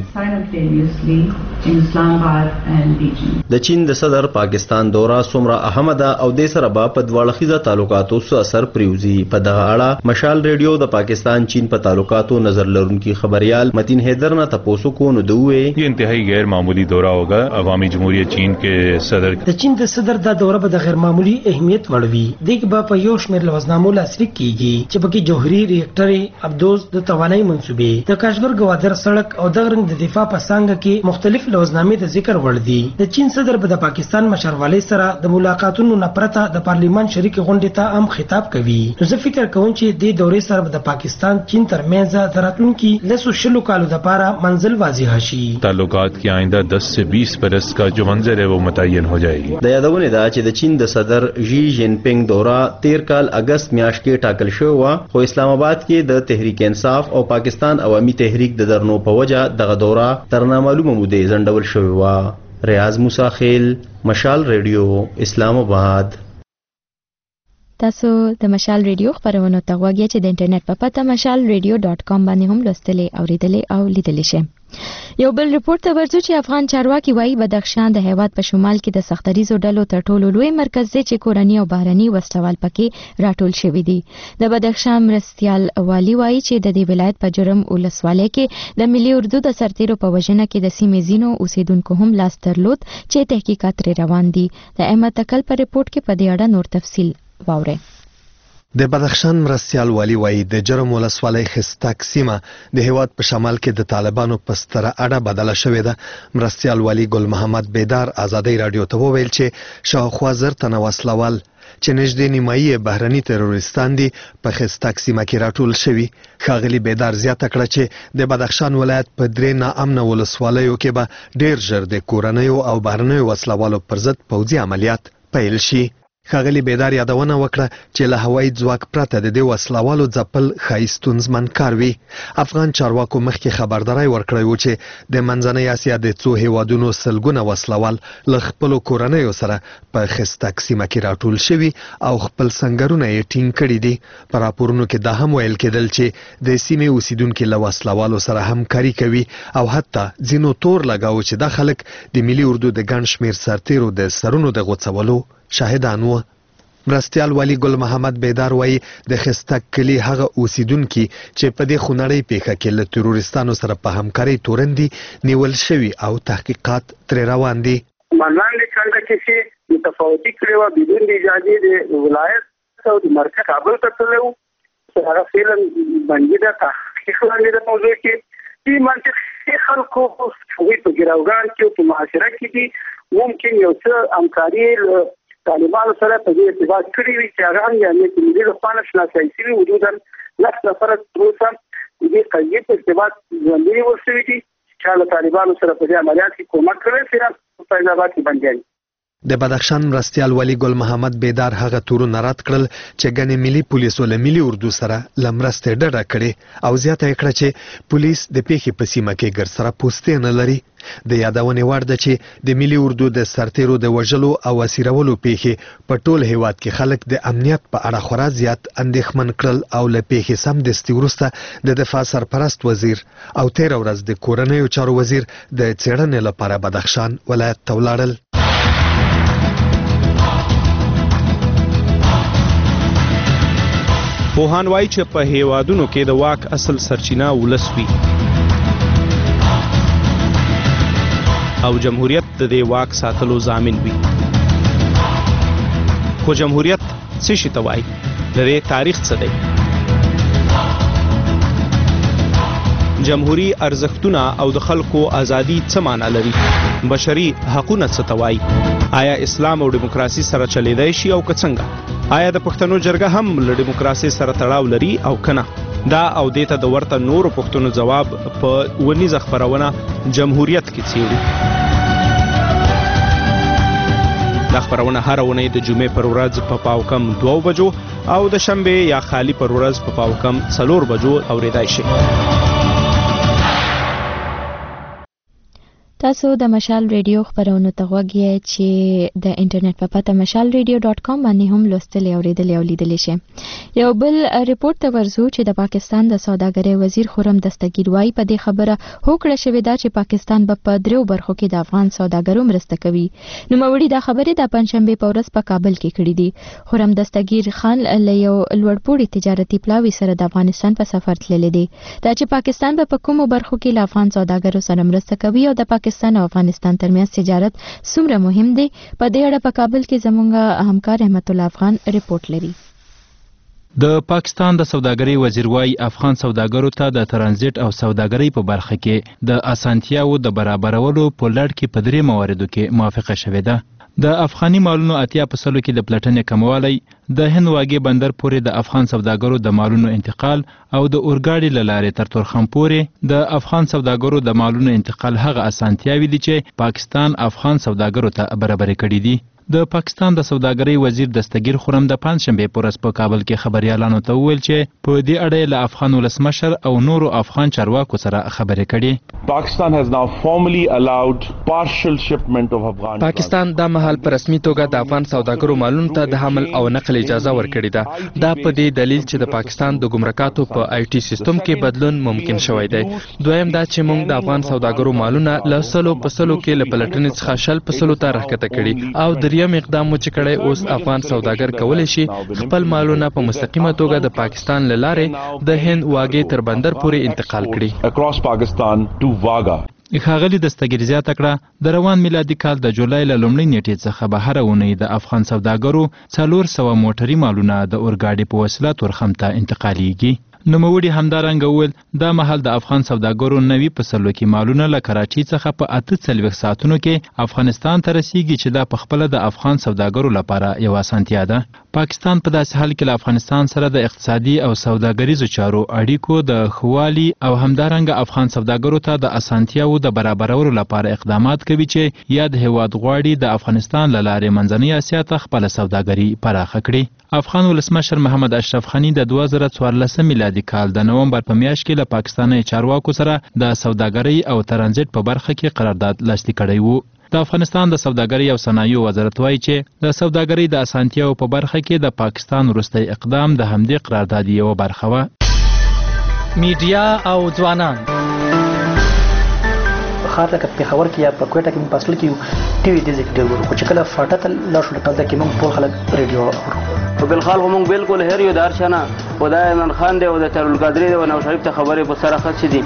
[SPEAKER 4] د چین د صدر پاکستان دوره څومره اهم ده او د سره به په دواړه تعلقاتو سره اثر پریوزي. په دغه اړه مشال ریډیو د پاکستان چین په تعلقاتو نظر لرونکي خبريال متین حیدر نه تاسو کو نو دوی
[SPEAKER 15] یہ انتہائی غیر معمولی دورہ ہوگا. عوامی جمہوریت چین کے صدر
[SPEAKER 16] د چین د صدر دا دوره به د غیر معمولی اهمیت وړوي. دغه به په یو شمېر لوزنامو لاسلیک کیږي چې پکې جوهري ریاکټر ابدوز د توانایي منسوبې د کاشغر گوادر سړک او د غرنګ د دفاع په څنګه کې مختلف لوزنامې د ذکر وړ دي. د چین صدر به د پاکستان مشروالۍ سره د ملاقاتونو نه پرته د پارلیمان شریک غونډې ته هم خطاب کوي. نو زه فکر کوم چې د دورې سره د پاکستان چین ترمنځ د راتلونکي لسو شلو کالو لپاره منزل واضح شي.
[SPEAKER 15] تعلقات کی آئندہ دس سے بیس برس کا جو منظر ہے وہ متعین ہو جائے گی.
[SPEAKER 4] د یادونه دا چې د چین د صدر ژی جین پینګ دوره تیر کال اگست میاشت کې ټاکل شو و خو اسلام آباد کې د تحریک انصاف او پاکستان عوامي تحریک د درنو په وجه دغه دوره تر نامعلومه موده ځنډول شوی و. ریاض موسی خیل مشال ریډیو اسلام آباد.
[SPEAKER 1] تاسو د مشال ریډیو خبرونه ته غواړئ چې د انټرنیټ په پته مشال ریډیو ډاټ کام باندې هم لوستلې اوریدلې او لیدلې شئ. یو بل رپورت ته ورځو چې افغان چارواکي وایي بدخشان د هیواد په شمال کې د سختریزو ډلو تر ټولو لوی مرکز دی چې کورنی او بهرني وسلوال پکې راټول شوي دي. د بدخشان مرستیال والی وایي چې د دې ولایت په جرم ولسوالۍ کې د ملي اردو د سرتیرو په وژنه کې د سیمې ځینو اوسیدونکو هم لاس درلود چې تحقیقات ترې روان دي. د احمد تکل په رپورت کې په دې اړه نور تفصیل واورئ.
[SPEAKER 17] د بدخشان مرستیال والی وایي د جرم ولسوالۍ خستک سیمه د هیواد په شمال کې د طالبانو په ستره اډه بدله شوې ده. مرستیال والی ګل محمد بیدار ازادۍ رادیو ته وویل چې شاوخوا زر تنه وسلوال چې نږدې نیمایي بهرني تروریستان دي په خستک سیمه کې راټول شوي. ښاغلي بیدار زیاته کړه چې د بدخشان ولایت په درې ناامنه ولسوالیو کې به ډیر ژر د کورنیو او بهرنیو وسلوالو پر ضد پوځي عملیات پیل شي. ښاغلي بیدار یادونه وکړه چې له هوایي ځواک پرته د دې وسلوالو ځپل ښایي ستونزمن کار وي. افغان چارواکو مخکې خبرداری ورکړی و چې د منځنۍ اسیا د څو هیوادونو سلګونه وسلوال له خپلو کورنیو سره په خستک سیمه کې راټول شوي او خپل سنګرونه یې ټینګ کړي دي. په راپورونو کې دا هم ویل کېدل چې د سیمې اوسیدونکي له وسلوالو سره همکاري کوي او حتی ځینو تور لګاوه چې دا خلک د ملي اردو د ګڼ شمېر سرتیرو د سرونو د غوڅولو شاهدان وو. مرستیال والی ګل محمد بیدار وایي د خستک کلي هغه اوسیدونکي چې په دې خونړۍ پیښه کې له تروریستانو سره په همکارۍ تورن دي نیول شوي او تحقیقات ترې روان دي.
[SPEAKER 18] مانان څنګه چې متفاوتي کړي و بدون د اجازه د ولایت او د مرکز کابل ته تلو هغه فعلا باندې د تحقیق باندې د موضوع کې دې منطقي خلکو په ګراوګان کې په معاشره کې دي ممکن یو څه همکاري طالبانو سره په دې ارتباط کړی وي چې هغه هم یعنې چې ملي لخوانه شناسایی شوي وجودا لس نفره تروسه د دې قضیې په ارتباط ژوندي ورسوي دي چې له طالبانو سره په دې عملیات کې کومک کړی چې په فیض آباد کې بندیان
[SPEAKER 17] د بدخشان مرستیال ولی ګل محمد بیدار هغه تورونه رد کړل چې ګڼې ملي پولیسو له ملي اردو سره له مرستې ډډه کړې او زیاته یې کړه چې پولیس د پیښې په سیمه کې ګرسره پوستې نه لري. د یادونې وړ ده چې د ملي اردو د سرتیرو د وژلو او اسیرولو پیښې په ټول هیواد کې خلک د امنیت په اړه خورا زیات اندېښمن کړل او له پیښې سمدستي وروسته د دفاع سرپرست وزیر او تېره ورځ د کورنیو چارو وزیر د څېړنې لپاره بدخشان ولایت ته ولاړل.
[SPEAKER 19] پوهان وایي چې په هیوادونو کې د واک اصل سرچینه ولس وي او جمهوریت د دې واک ساتلو ضامن وي. خو جمهوریت څه شي ته وایي؟ د دې تاریخ څه دی؟ جمهوری ارزښتونه او د خلکو ازادي څه معنا لري؟ بشري حقونه څه ته وایي؟ آیا اسلام او دیموکراسي سره چلیدای شي او که څنګه؟ آیا د پښتنو جرګه هم له دیموکراسي سره تړاو لري او کنه؟ دا او دیته د ورته نورو پښتنو جواب په ونیزه خبرونه جمهوریت کې څیړي. دا خبرونه هر ونې د جمعې پر ورځ په پاو کم دوه بجو او د شنبه یا خالی پر ورځ په پاو کم څلور بجو اوریدای شي.
[SPEAKER 1] تاسو د مشال ریډیو خبرونو ته غوږ یې چې د انټرنیټ په پته مشال ریډیو ډاټ کام باندې هم لوستلی اوریدلی او لیدلی شئ. یو بل ریپورت ته ورځو چې د پاکستان د سوداګرۍ وزیر خرم دستګیر وایي په دې خبره هوکړه شوې ده چې پاکستان به په دریو برخو کې د افغان سوداګرو مرسته کوي. نوموړي دا خبرې د پنځشنبې په ورځ په کابل کې کړې دي. خرم دستګیر خان له یو لوړپوړي تجارتي پلاوي سره د افغانستان په سفر تللی دی. دا چې پاکستان به په کومو برخو کې له افغان سوداګرو سره مرسته کوي او د پاکستان پاکستان او افغانستان ترمنځ تجارت څومره مهم دی، په دې اړه په کابل کې زموږ همکار احمد الله افغان ریپورت لري.
[SPEAKER 20] د پاکستان د سوداګرۍ وزیر وايي افغان سوداګرو ته د ترانزیت او سوداګرۍ په برخه کې د اسانتیاو د برابرولو په لړ کې په درې مواردو کې موافقه شوې ده. د افغاني مالونو اتیا په سلو کې د پلټنې کموالی، د هند واګې بندر پورې د افغان سوداګرو د مالونو انتقال او د اورګاډي له لارې تر تورخم پورې د افغان سوداګرو د مالونو انتقال هغه اسانتیاوي دي چې پاکستان افغان سوداګرو ته برابرې کړي دي. د پاکستان د سوداګرۍ وزیر دستګیر خرم د پنځشنبې په ورځ په کابل کې خبريالانو ته وویل چې په دې اړه له افغان ولسمشر او نورو افغان چارواکو سره خبرې کړي.
[SPEAKER 21] پاکستان has now formally allowed partial shipment of Afghan.
[SPEAKER 22] پاکستان د مهال په رسمي توګه د افغان سوداګرو مالونو ته د حمل او نقل اجازه ورکړې ده. دا په دې دلیل چې د پاکستان د ګمرکاتو په آی ټي سیستم کې بدلون ممکن شوی دی. دویم دا چې موږ د افغان سوداګرو مالونه له سلو په سلو کې له پلټنې څخه شل په سلو ته راښکته کړي او دریم اقدام مو چې کړی اوس افغان سوداګر کولی شي خپل مالونه په مستقیمه توګه د پاکستان له لارې د هند واګې تر بندر پورې انتقال کړي.
[SPEAKER 21] across Pakistan to Vaga.
[SPEAKER 20] ښاغلي دستګیر زیاته کړه د روان میلادي کال د جولای له لومړۍ نیټې څخه به هره اونۍ د افغان سوداګرو څلور سوه موټري مالونه د اورګاډي په وسیله تورخم ته انتقالیږي. نوموړي همدارنګه وویل دا مهال د افغان سوداګرو نوي په سلو کې مالونه له کراچۍ څخه په اته څلوېښت ساعتونو کې افغانستان ته رسیږي چې دا په خپله د افغان سوداګرو لپاره یو اسانتیا ده. پاکستان په داسې حال کې له افغانستان سره د اقتصادي او سوداګریزو چارو اړیکو د ښوالي او همدارنګه افغان سوداګرو ته د اسانتیاو د برابرولو لپاره اقدامات کوي چې یا د هیواد غواړي د افغانستان له لارې منځنۍ اسیا ته خپله سوداګري پراخه کړي. افغان ولسمشر محمد اشرف غني د دوه زره څوارلسم میلادي کال د نومبر په میاشت کې له پاکستاني چارواکو سره د سوداګرۍ او ترانزیت په برخه کې قرارداد لاسلیک کړی وو. د افغانستان د سوداګرۍ او صنایعو وزارت وایي چې د سوداګرۍ د اسانتیاو په برخه کې د پاکستان وروستی اقدام د همدې قرارداد یوه برخه وه.
[SPEAKER 23] میډیا او ځوانان
[SPEAKER 24] خاطر که پېښور کې یا په کوټه کې په اصل کې ټي وي دې ځای کې ډېر ګورو، خو چې کله فاټه ته لاړ شو دلته کې موږ ټول خلک ریډیو اورو.
[SPEAKER 25] په بلخال خو موږ بالکل هېر یو د هر چا نه، خو دا عمران خان دی او د طاهرالقادري دی او نواز شریف ته خبرې په سر اخیستې دي.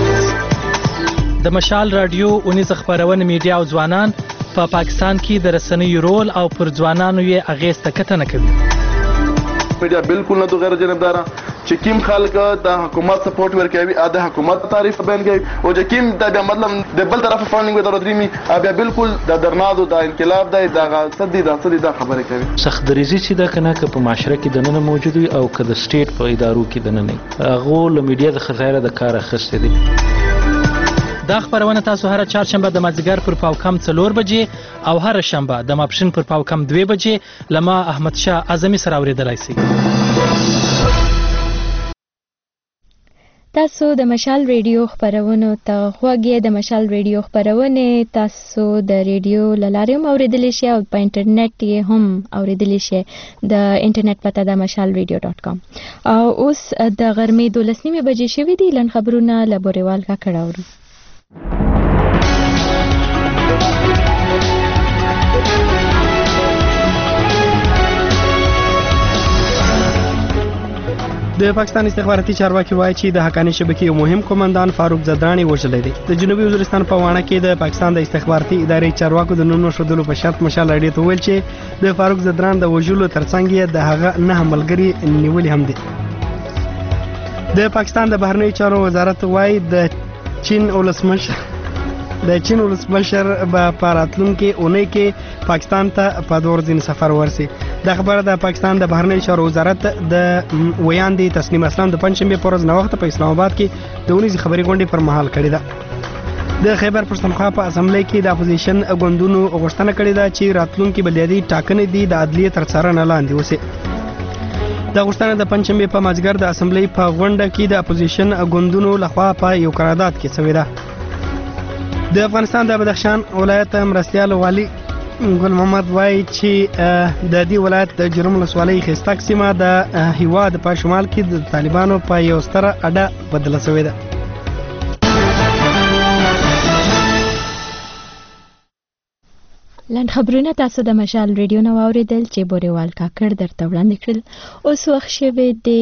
[SPEAKER 23] د مشال راډیو اونیزه خپرونه میډیا او ځوانان په پا پاکستان کې د رسنیو رول او پر ځوانانو یې اغېز ته کتنه کوي.
[SPEAKER 26] میډیا بالکل نه دو غیر جانبداره چې کوم خلک د حکومت سپورټ ورکوي ا د حکومت تعریف بیان کوي او چې کوم د بیا مطلب د بل طرف فاندینګ ودر درېمي بیا بالکل د درنادو د انقلاب د دغه صدې د صدې د خبره کوي.
[SPEAKER 27] سخت دریزي چې دا کنه که په معاشره کې د نن موجود وي او که د سټیټ په ادارو کې د نن نه هغه له میډیا د خزایره د کار اخیستې دي.
[SPEAKER 23] دا خبرونه تاسو هر چهارشنبه د مازدیګر پر پاو کم څلور بجې او هر شنبه د ماپښین پر پاو کم دوه بجې لما احمد شاه اعظمي سره اوریدلای شئ.
[SPEAKER 1] تاسو د مشال ریډیو خبرونو ته غوږی د مشال ریډیو خبرونه تاسو د ریډیو لاره هم اوریدلی شئ او په انټرنیټ یې هم اوریدلی شئ. د انټرنیټ پته د مشال ریډیو ډاټ کام. او اوس د غرمې دولس نیمې بجې شوي دي. لن خبرونه له بوریوال کاکړ اورو.
[SPEAKER 2] د پاکستان استخباراتي چارواکي وایي چې د حقاني شبکې یو مهم قومندان فاروق زدرانی وژلی دی. د جنوبي وزیرستان په واڼه کې د پاکستان د استخباراتي ادارې چارواکو د نن شودلو په شرط مشال راډیو ته ویل چې د فاروق زدران د وژلو ترڅنګ یې د هغه نه ملګري نیولي هم دي. د پاکستان د بهرنیو چارو وزارت وایي د چین ولسمشر د چین ولسمشر به په راتلونکي اونۍ کې پاکستان ته په دوه ورځني سفر ورسي. دا خبره د پاکستان د بهرنیو چارو وزارت د ویاندې تسنیم اسلام د پنځشنبې په ورځ نوښت په اسلام آباد کې د ونیزې خبري غونډې پر مهال کړې ده. د خیبر پښتونخوا په اسمبلی کې د اپوزیشن ګوندونو غوښتنه کړې ده چې راتلونکي بلدیاتي ټاکنې دي د عدلیې تر څارنې لاندې وسي. دا غوښتنه د پنځشنبې په مازدیګر د اسمبلی په غونډه کې د اپوزیشن ګوندونو لخوا په یو قرارداد کې شوې ده. د افغانستان د بدخشان ولایت مرستیال والی ګل محمد وایي چې د دې ولایت د جرم ولسوالۍ خستک سیمه د هیواد په شمال کې د طالبانو په یو ستره اډه بدله شوې ده.
[SPEAKER 1] لاند خبرونه تاسو د مشال ریډیو نو اوریدل چې بوریوال کاکړ درته وړاندې کړل. اوس وخت شوی دی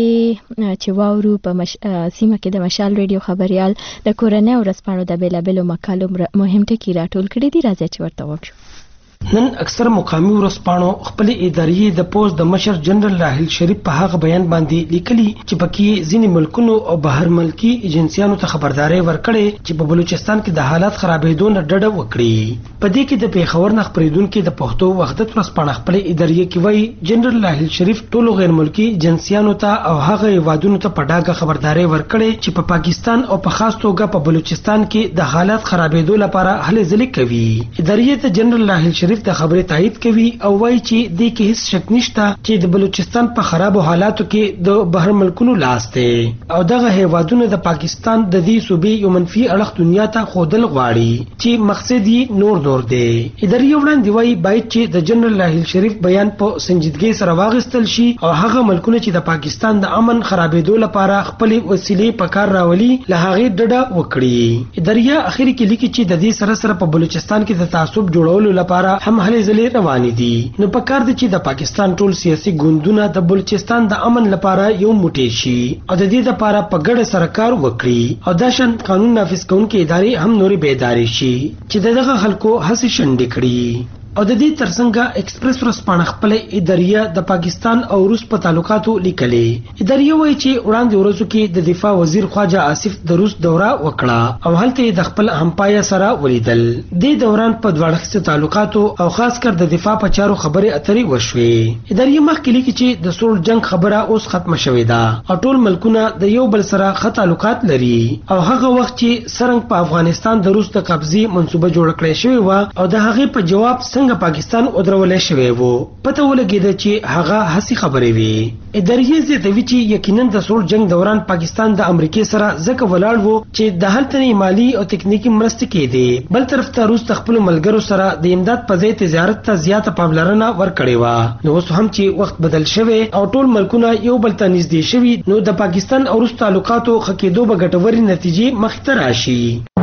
[SPEAKER 1] چې واورو په مش... سیمه کې د مشال ریډیو خبريال د کورنۍ ورځپاڼو د بیلابلو مقالو مهم ټکي راټول کړي دي. راځي چې ورته وګورو.
[SPEAKER 16] نن اکثر مقامی ورځپاڼو خپل ادارې د پوز د مشر جنرال راحیل شریف په هغه بیان باندې لیکلي چې پکې ځینې ملکونو او بهر ملکی ایجنسیانو ته خبرداري ورکړي چې په بلوچستان کې د حالات خرابېدو نه ډډه وکړي. په دې کې د پیښور نه خبرېدونکو د پښتو وحدت ورځپاڼه خپل ادارې کې وایي جنرال راحیل شریف ټولو غیر ملکی ایجنسیانو ته او هغه هیوادونو ته په ډاګه خبرداري ورکړي چې په پا پاکستان او په خاص توګه په بلوچستان کې د حالات خرابېدو لپاره هلې ځلې کوي. ادارې ته جنرال راحیل شریف د خبرې تایید کوي او وایي چې د کې هیڅ شک نشته چې د بلوچستان په خرابو حالاتو کې د بهر ملکونو لاس دی او دغه هیوادونه د پاکستان د دې صوبې یو منفي اړخ دنیا ته خودل غواړي چې مقصد یې نور نور دی. ادارې وړاندې وایي باید چې د جنرال راحیل شریف بیان په سنجیدګۍ سره واغستل شي او هغه ملکونه چې د پاکستان د امن خرابېدو لپاره خپل وسیلې په کار راولي له هغې ډډه وکړي. ادارې اخر کې لیکي چې د دې سره سره په بلوچستان کې د تعصب جوړولو لپاره هم هلې ځلې روانې دي. نو پکار دی چې د پاکستان ټول سیاسي ګوندونه د بلوچستان د امن لپاره یو موټی شي او د دې لپاره په ګډه سره کار وکړي او دا شان قانون نافذ کوونکې ادارې هم نورې بیداري شي چې دغه خلکو هڅې شنډې کړي. او د دې ترڅنګ ایکسپریس ورځپاڼه خپل ادارې د پاکستان او روس په تعلقاتو لیکلې. ادارې وایي چې وړاندې ورځو کې د دفاع وزیر خواجه آصف د روس دوره وکړه او هلته د خپل همپایا سره ولیدل. د دوران په دواړه تعلقاتو او خاص کر د دفاع په چارو خبرې اترې وشوې. ادارې مخکې لیکي چې د سول جنگ خبره اوس ختمه شوې ده او ټول ملکونه د یو بل سره ښه تعلقات لري او هغه وخت چې څرنګه په افغانستان د روس د قبضې منصوبه جوړ کړې شوې و او د هغې په جواب څنګه پاکستان ودرولې شوی وو پته ولګیده چې هغه هسي خبرې وي. ادارې زیاتوي چې یقینا د سول جنگ دوران پاکستان د امریکای سره ځکه ولاړ وو چې د هلته مالی او تکنیکی مرستې کېدې. بل طرف ته روس خپل ملګرو سره د امداد په ځای تجارت ته زیاته پاملرنه ورکړې و. نو اوس هم چې وخت بدل شوی او ټول ملکونه یو بل ته نږدې شوي نو د پاکستان او روس تعلقاتو ښه کېدو به ګټورې نتیجې مخې ته راشي.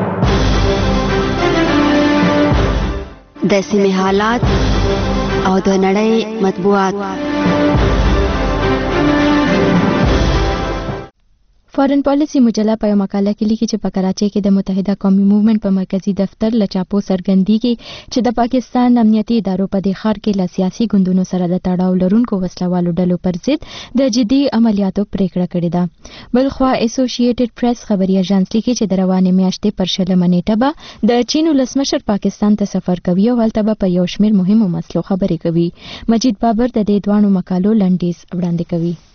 [SPEAKER 5] د سیمې حالات او د نړۍ مطبوعات.
[SPEAKER 1] فارن پالیسی مجله په یو مقاله کې لیکي چې په کراچۍ کې د متحده قومي موومنت په مرکزی دفتر له چاپو څرګندېږي چې د پاکستان امنیتي ادارو په دې ښار کې له سیاسي ګوندونو سره د تړاو لرونکو وسلوالو ډلو پر ضد د جدي عملیاتو پریکړه کړې ده. بلخوا اسوسییټډ پریس خبري اژانس لیکي چې د روانې میاشتې پر شلمه نیټه به د چین ولسمشر پاکستان ته سفر کوي او هلته به په یو شمېر مهمو مسلو خبرې کوي. مجید بابر د دې دوانو مقالو لنډیز وړاندې کوي.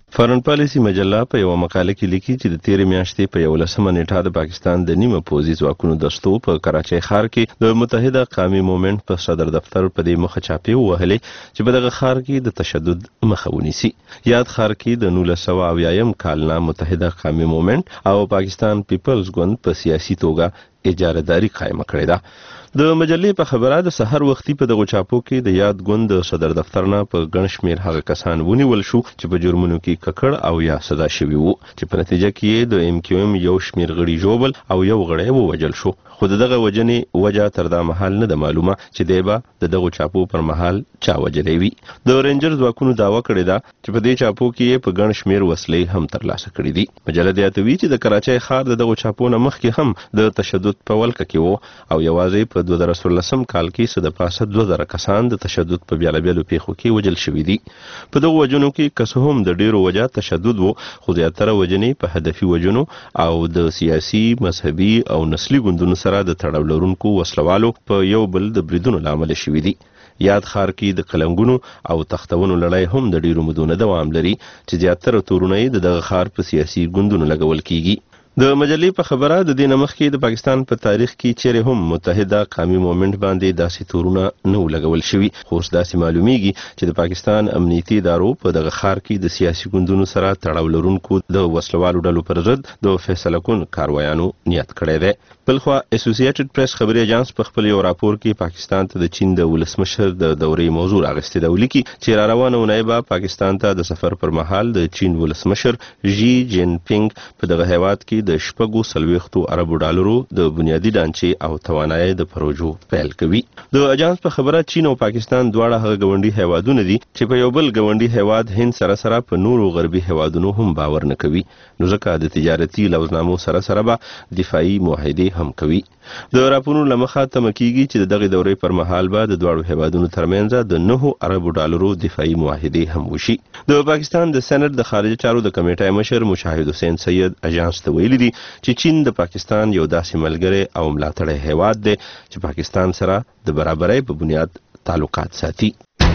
[SPEAKER 6] فارن پالیسی مجله په یو مقاله کې لیکي چې د تیرې میاشتې په یولسمه نیټه د پاکستان د نیمه پوځي ځواکونو دستو په کراچۍ ښار کې د متحده قومي مومنت په صدر دفتر په دې مخه چاپې ووهلې چې په دغه ښار کې د تشدد مخه ونیسي. یاد ښار کې د نولس سوه اویایم کال نه متحده قومي مومنت او پاکستان پیپلز ګوند په سیاسي توګه اجارهداري قائمه کړې ده. د مجلې په خبره د سحر وختي په دغه چاپو کې د یاد ګوند د صدر دفتر نه په ګڼ شمېر هغه کسان ونیول شو چې په جرمونو کې ککړ او یا سزا شوي وو چې په نتیجه کې د ایم کیو ایم یو شمېر غړي ژوبل او یو غړی ووجل شو. خو دغه وجنې وجه تر دا مهال نه د معلومه چې دی به د دغه چاپو پر مهال چا وجلی وي. د رینجر ځواکونو دعوه کړې ده چې په دې چاپو کې په ګڼ شمېر وسلې هم ترلاسه کړي دي. مجله زیاتوي چې د کراچۍ ښار د دغه چاپو نه مخکې هم د تشدد په ولکه کې وو او یوازې په دوه زره څوارلسم کال کې څه د پاسه دوه زره کسان د تشدد په بیلابیلو پیښو کې وجل شوي دي. په دغه وجنو کې که څه هم د ډیرو وجه تشدد وو خو زیاتره وجنې په هدفي وجنو او د سیاسي مذهبي او نسلي ګوندونو سره د تړاو لرونکو وسلوالو په یو بل د بریدونو لامل شوي دي. یاد ښار کې د قلمګونو او تختونو لړۍ هم د ډیرو مودو دوام لري چې زیاتره تورونه یې د دغه ښار په سیاسي ګوندونو لګول کیږي. د مجلې په خبره د دې نه مخکې د پاکستان په تاریخ کې چیرې هم متحده قومي مومنت باندې داسې تورونه نه لګول شوي خو اوس داسې معلومیږي چې د پاکستان امنیتي ادارو په دغه ښار کې د سیاسي ګوندونو سره تړاو لرونکو د وسلوالو ډلو پر ضد د فیصله کن کاروایانو نیت کړی دی. بلخوا اسوسییټډ پریس خبري اژانس په خپل یو راپور کې پاکستان ته د چین د ولسمشر د دورې موضوع راغستې ده ولیکي چې را روانه اونۍ به پاکستان ته د سفر پر مهال د چین ولسمشر ژی جین پینګ په دغه هیواد کې د شپږو څلوېښتو اربو ډالرو د بنیادي ډانچې او توانایۍ د پروژو پیل کوي. د اژانس په خبره چین او پاکستان دواړه هغه ګاونډي هیوادونه دي چې په یو بل ګاونډي هیواد هند سره سره په نورو غربي هیوادونو هم باور نه کوي نو ځکه د تجارتي لوزنامو سره سره به دفاعي معاهدې هم کوي. د راپورونو له مخه تمه کیږي چې د دغه دورې پر مهال به د دواړو هیوادونو ترمنځ د نهو اربو ډالرو دفاعي معاهدې هم وشي. د پاکستان د سېنات د خارجه چارو د کمیټې مشر مشاهد حسین سید اژانس ته ویلي دي چې چین د پاکستان یو داسې ملګری او ملاتړی هیواد دی چې پاکستان سره د برابرۍ په بنیاد تعلقات ساتي.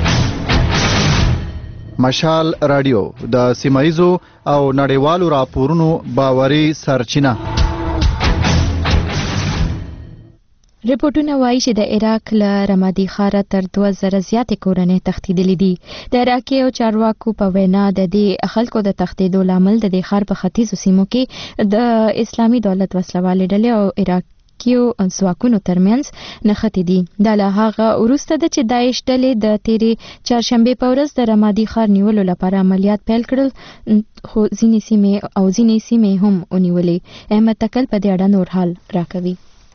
[SPEAKER 7] مشال رادیو د سیمایزو او نړیوالو راپورونو باوري سرچینه.
[SPEAKER 1] ریپورتونه وایي چې د عراق له رمادي ښاره تر دوه زره زیاتې کورنۍ تښتېدلې دي. د عراقي او چارواکو په وینا د دې خلکو د تښتېدو لامل د دې ښار په ختیځو سیمو کې د اسلامي دولت وسلوالې ډلې او عراقیو ځواکونو ترمنځ نښتې دي. دا له هغه وروسته ده چې داعش ډلې د تیرې چهارشنبې په ورځ د رمادي ښار نیولو لپاره عملیات پیل کړل خو ځینې سیمې او ځینې سیمې هم ونیولې. احمد تکل په دې اړه نور حال راکوي.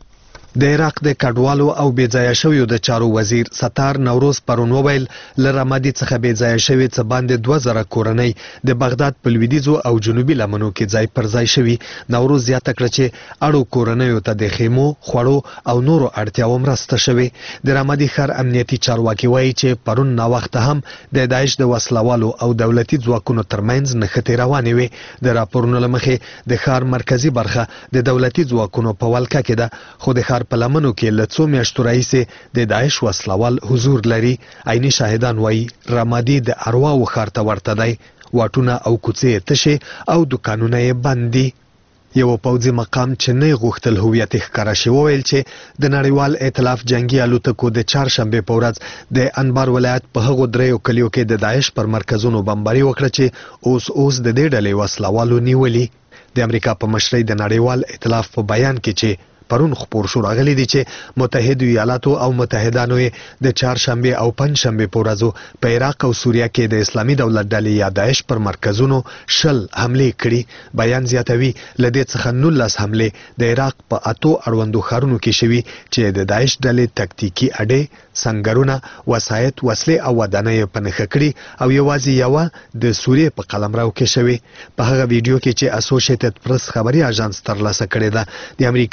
[SPEAKER 17] د عراق د کډوالو او بې ځایه شویو د چارو وزیر ستار نوروز پرون وویل له رمادي څخه بې ځایه شوي څه باندې دوه زره کورنۍ د بغداد په لویدیځو او جنوبي لمنو کې ځای پر ځای شوي. نوروز زیاته کړه چې اړو کورنیو ته د خیمو خوړو او نورو اړتیاو مرسته شوې. د رمادي ښار امنیتي چارواکي وایي چې پرون ناوخته هم د داعش د وسلوالو او دولتي ځواکونو ترمنځ نښتې روانې وې. د راپورونو له مخې د ښار مرکزي برخه د دولتي ځواکونو په ولکه کې ده خو د ښار په لمنو کې له څو میاشتو راهیسې د داعش وسلوال حضور لري. عیني شاهدان وایي رمادي د ارواو ښار ته ورته دی. واټونه او کوڅې تشې او دوکانونه یې بند دي. یو پوځي مقام چې نه غوښتل هویت ښکاره شي وویل چې د نړیوال ائتلاف جنگي الوتکو د چهارشنبې په ورځ د انبار ولایت په هغو دریو کلیو کې د داعش پر مرکزونو بمباري وکړه چې اوس اوس د دې ډلې وسلوالو نیولي. د امریکا په مشرۍ د نړیوال ائتلاف په بیان کې چې پرون خبر شو راغلی دی چې متحده ایالاتو او متحدانو د چهارشنبې او پنځشنبې په ورځو په عراق او سوریه کې د اسلامي دولت ډلې یا داعش پر مرکزونو شل حملې کړي. بیان زیاتوي له دې څخه نولس حملې د عراق په اتو اړوندو ښارونو کې شوي چې د داعش ډلې تکتیکي اډې سنگرونه وسایط وسلې او ودانۍ په نښه کړي او یوازې یوه د سوریې په قلمرو کې شوي. په هغه ویډیو کې چې اسوسییټډ پریس خبري اژانس ترلاسه کړې ده د امریکایي جټ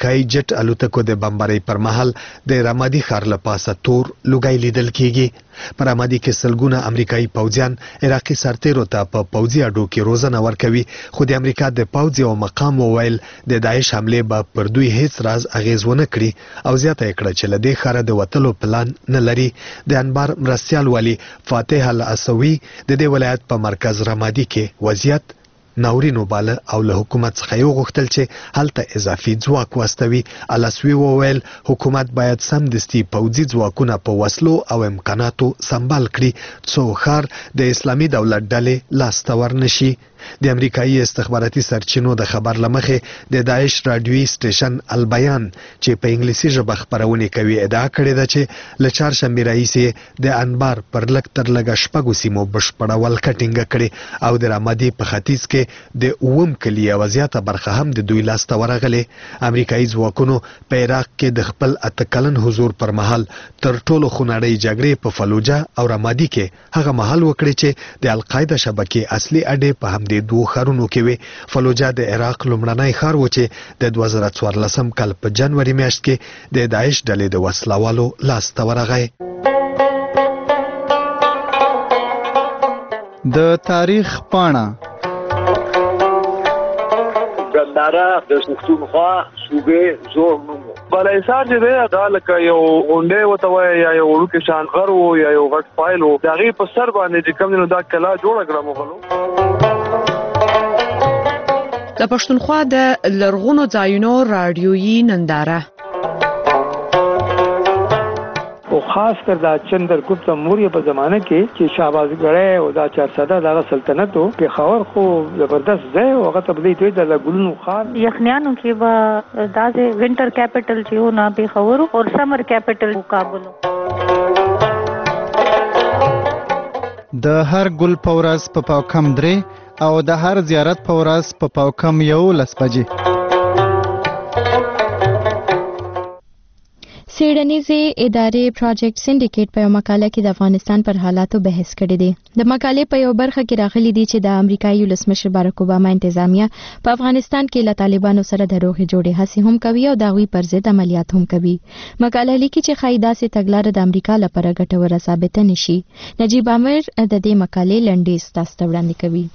[SPEAKER 17] جیټ الوتکو د بمبارۍ پر مهال د رمادي ښار له پاسه تور لوګی لیدل کیږي. په رمادي کې سلګونه امریکایي پوځیان عراقي سرتیرو ته په پوځي اډو کې روزنه ورکوي، خو د امریکا د پوځ یو مقام وویل د داعش حملې به پر دوی هیڅ راز اغیز ونه کړي او زیاته یې کړه چې له دې ښاره د وتلو پلان نه لري. د انبار مرستیال والي فاتح الاسوي د دې ولایت په مرکز رمادي کې وضعیت ناورین وباله او له حکومت څخه یې وغوښتل چې هلته اضافي ځواک واستوي. الاسوي وویل حکومت باید سمدستي پوځي ځواکونه په وسلو او امکاناتو سمبال کړي څو ښار د اسلامي دولت ډلې لاسته ورنشي. د امریکایي استخباراتي سرچینو د خبر لمخې د داعش رادیوي سټیشن البیان چې په انګلیسي ژبه خبرونه کوي ادعا کړې ده چې له چهارشنبې راهیسې د انبار پر لږ تر لږه شپږو سیمو بشپړه ولکه ټینګه کړې او د رمادي په ختیځ کې د اووم کلي یوه زیاته برخه هم د دوی لاسته ورغلې. امریکایي ځواکونو په عراق کې د خپل اته کلن حضور پر مهال تر ټولو خونړۍ جګړې په فلوجه او رمادي کې هغه مهال وکړې چې د القاعده شبکې اصلي اډې په هم د دوه ښارونو کې وي. فلوجه د عراق لومړنی ښار و چې د دوه زره څوارلسم کال په جنوري میاشت کې د داعش ډلې د وسلوالو لاسته ورغی.
[SPEAKER 7] د تاریخ پاڼه
[SPEAKER 8] ګنداره د پښتونخوا صوبې زوړ نوم بلایسار چې دی دا لکه یو غونډې ورته وایي یا یو وړوکی شان غر و یا یو غټ فایل و د هغې په سر باندې چې کوم دی نو دا کلا جوړه کړه مغلو.
[SPEAKER 9] د پښتونخوا د لرغونو ځایونو راډیویي ننداره
[SPEAKER 10] او خاص کر دا چندرګپت موریه په زمانه کې چې شهبازګړی او دا چارسده دغه سلطنت و پېښور خو زبردست ځای و هغه ته به دوی د ګلونو ښار
[SPEAKER 11] یخنیانو کې به داسې وینټر کیپټل چې و نه پېښور او سمر کیپټل کابل.
[SPEAKER 7] د هر ګل په ورځ په پاوکم درې او د هر زیارت په ورځ په پاوکم یولس بجې.
[SPEAKER 1] څېړنیزې ادارې پروجیکټ سینډیکیټ په یو مقاله کې د افغانستان پر حالاتو بحث کړی دی. د مقالې په یو برخه کې راغلي دي چې د امریکایي ولسمشر باراک اوباما انتظامیه په افغانستان کې له طالبانو سره د روغې جوړې هڅې هم کوي او د هغوی پر ضد عملیات هم کوي. مقاله لیکي چې ښایي داسې تګلاره د امریکا لپاره ګټوره ثابته نه شي. نجیب عامر د دې مقالې لنډیز تاسو ته وړاندې کوي.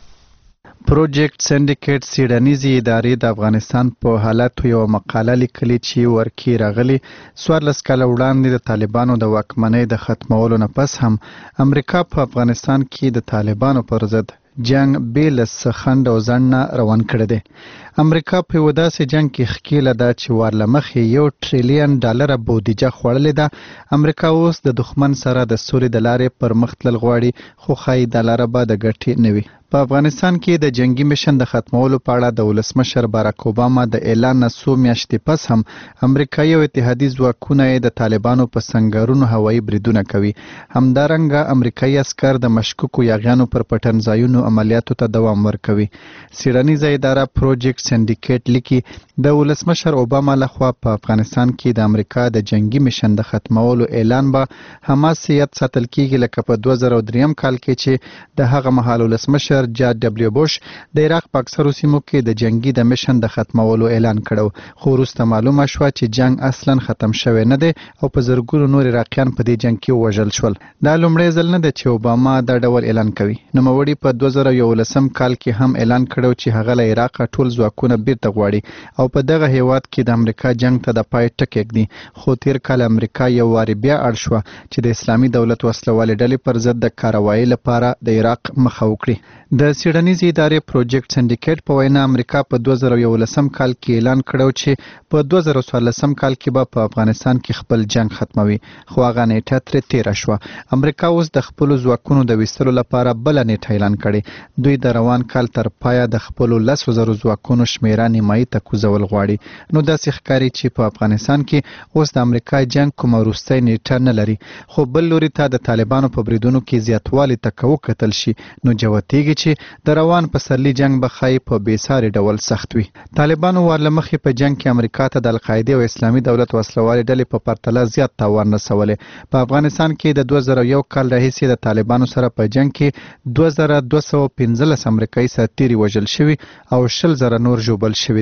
[SPEAKER 7] پروجیکټ سینډیکیټ څېړنیزې ادارې د افغانستان په حالاتو یو مقاله لیکلې چې ورکی راغلي څوارلس کاله وړاندې د طالبانو د واکمنۍ د ختمولو نه پس هم امریکا په افغانستان کې د طالبانو پر ضد جنگ بې له څه خنډ او ځنډ نه روان کړی دی. امریکا په یوه داسې جنگ کې ښکېله ده چې ور له مخې یو ټریلیون ډالره بودیجه خوړلې ده. امریکا اوس د دښمن سره د سولې د لارې پر مخ تلل غواړي، خو ښایي دا لاره به د ګټې نه وي. په افغانستان کې د جنگي میشن د ختمولو په اړه د ولسمشر باراک اوباما د اعلان نه څو میاشتې پس هم امریکایي او اتحادي ځواکونه یې د طالبانو په سنګرونو هوایي بریدونه کوي. همدارنګه امریکایي عسکر د مشکوکو یاغیانو پر پټنځایونو عملیاتو ته دوام ورکوي. څېړنیزه اداره پروجیکټ سینډیکیټ لیکي د ولسمشر اوباما لخوا په افغانستان کې د امریکا د جنگي میشن د ختمولو اعلان به هماسیت ساتل کیږي لکه په دوه زره دریم کال کې چې د هغه مهال ولسمشر جارج ډبلیو بوش د عراق په اکثرو سیمو کې د جنگي د میشن د ختمولو اعلان کړو، خو وروسته معلومه شوه چې جنگ اصلا ختم شوی نه دی او په زرګونو نور عراقیان په دې جنگ کې ووژل شول. دا لومړی ځل نه دی چې اوباما دا ډول اعلان کوي. نوموړي په دوه زره یولسم کال کې هم اعلان کړو چې هغه له عراق ټول ځواکونه بیرته غواړي او په دغه هیواد کې د امریکا جنگ ته د پای ټکی ږدي. خو تیر کال امریکا یو وارې بیا اړ شوه چې د اسلامي دولت وسلوالې ډلې پر ضد د کاروایۍ لپاره د عراق مخه وکړي. د څېړنیزې ادارې پروجیکټ سینډیکیټ په وینا امریکا په دوه زره یولسم کال کې اعلان کړو چې په دوه زره څوارلسم کال کې به په افغانستان کې خپل جنگ ختموي، خو هغه نیټه ترې تېره شوه. امریکا اوس د خپلو ځواکونو د ویستلو لپاره بله نیټه اعلان کړې. دوی د روان کال تر پایه د خپلو لسو زرو ځواکونو شمېره نیمایي ته کوزول غواړي. نو داسې ښکاري چې په افغانستان کې اوس د امریکا جنگ کومه وروستۍ نیټه نه لري. خو بل لوري ته د طالبانو په بریدونو کې زیاتوالي ته که وکتل شي نو جوتېږي چې د روان پسرلي جنگ به ښایي په بېساري ډول سخت وي. طالبانو ور له مخې په جنگ کې امریکا ته د القاعدې او اسلامي دولت وسلوالې ډلې په پرتله زیات تاوان رسولی. په افغانستان کې د دوه زره یو کال راهیسې د طالبانو سره په جنگ کې دوه زره دوه سوه پنځلس امریکایي سرتیري وژل شوي او شل زره نور ژوبل شوي دي.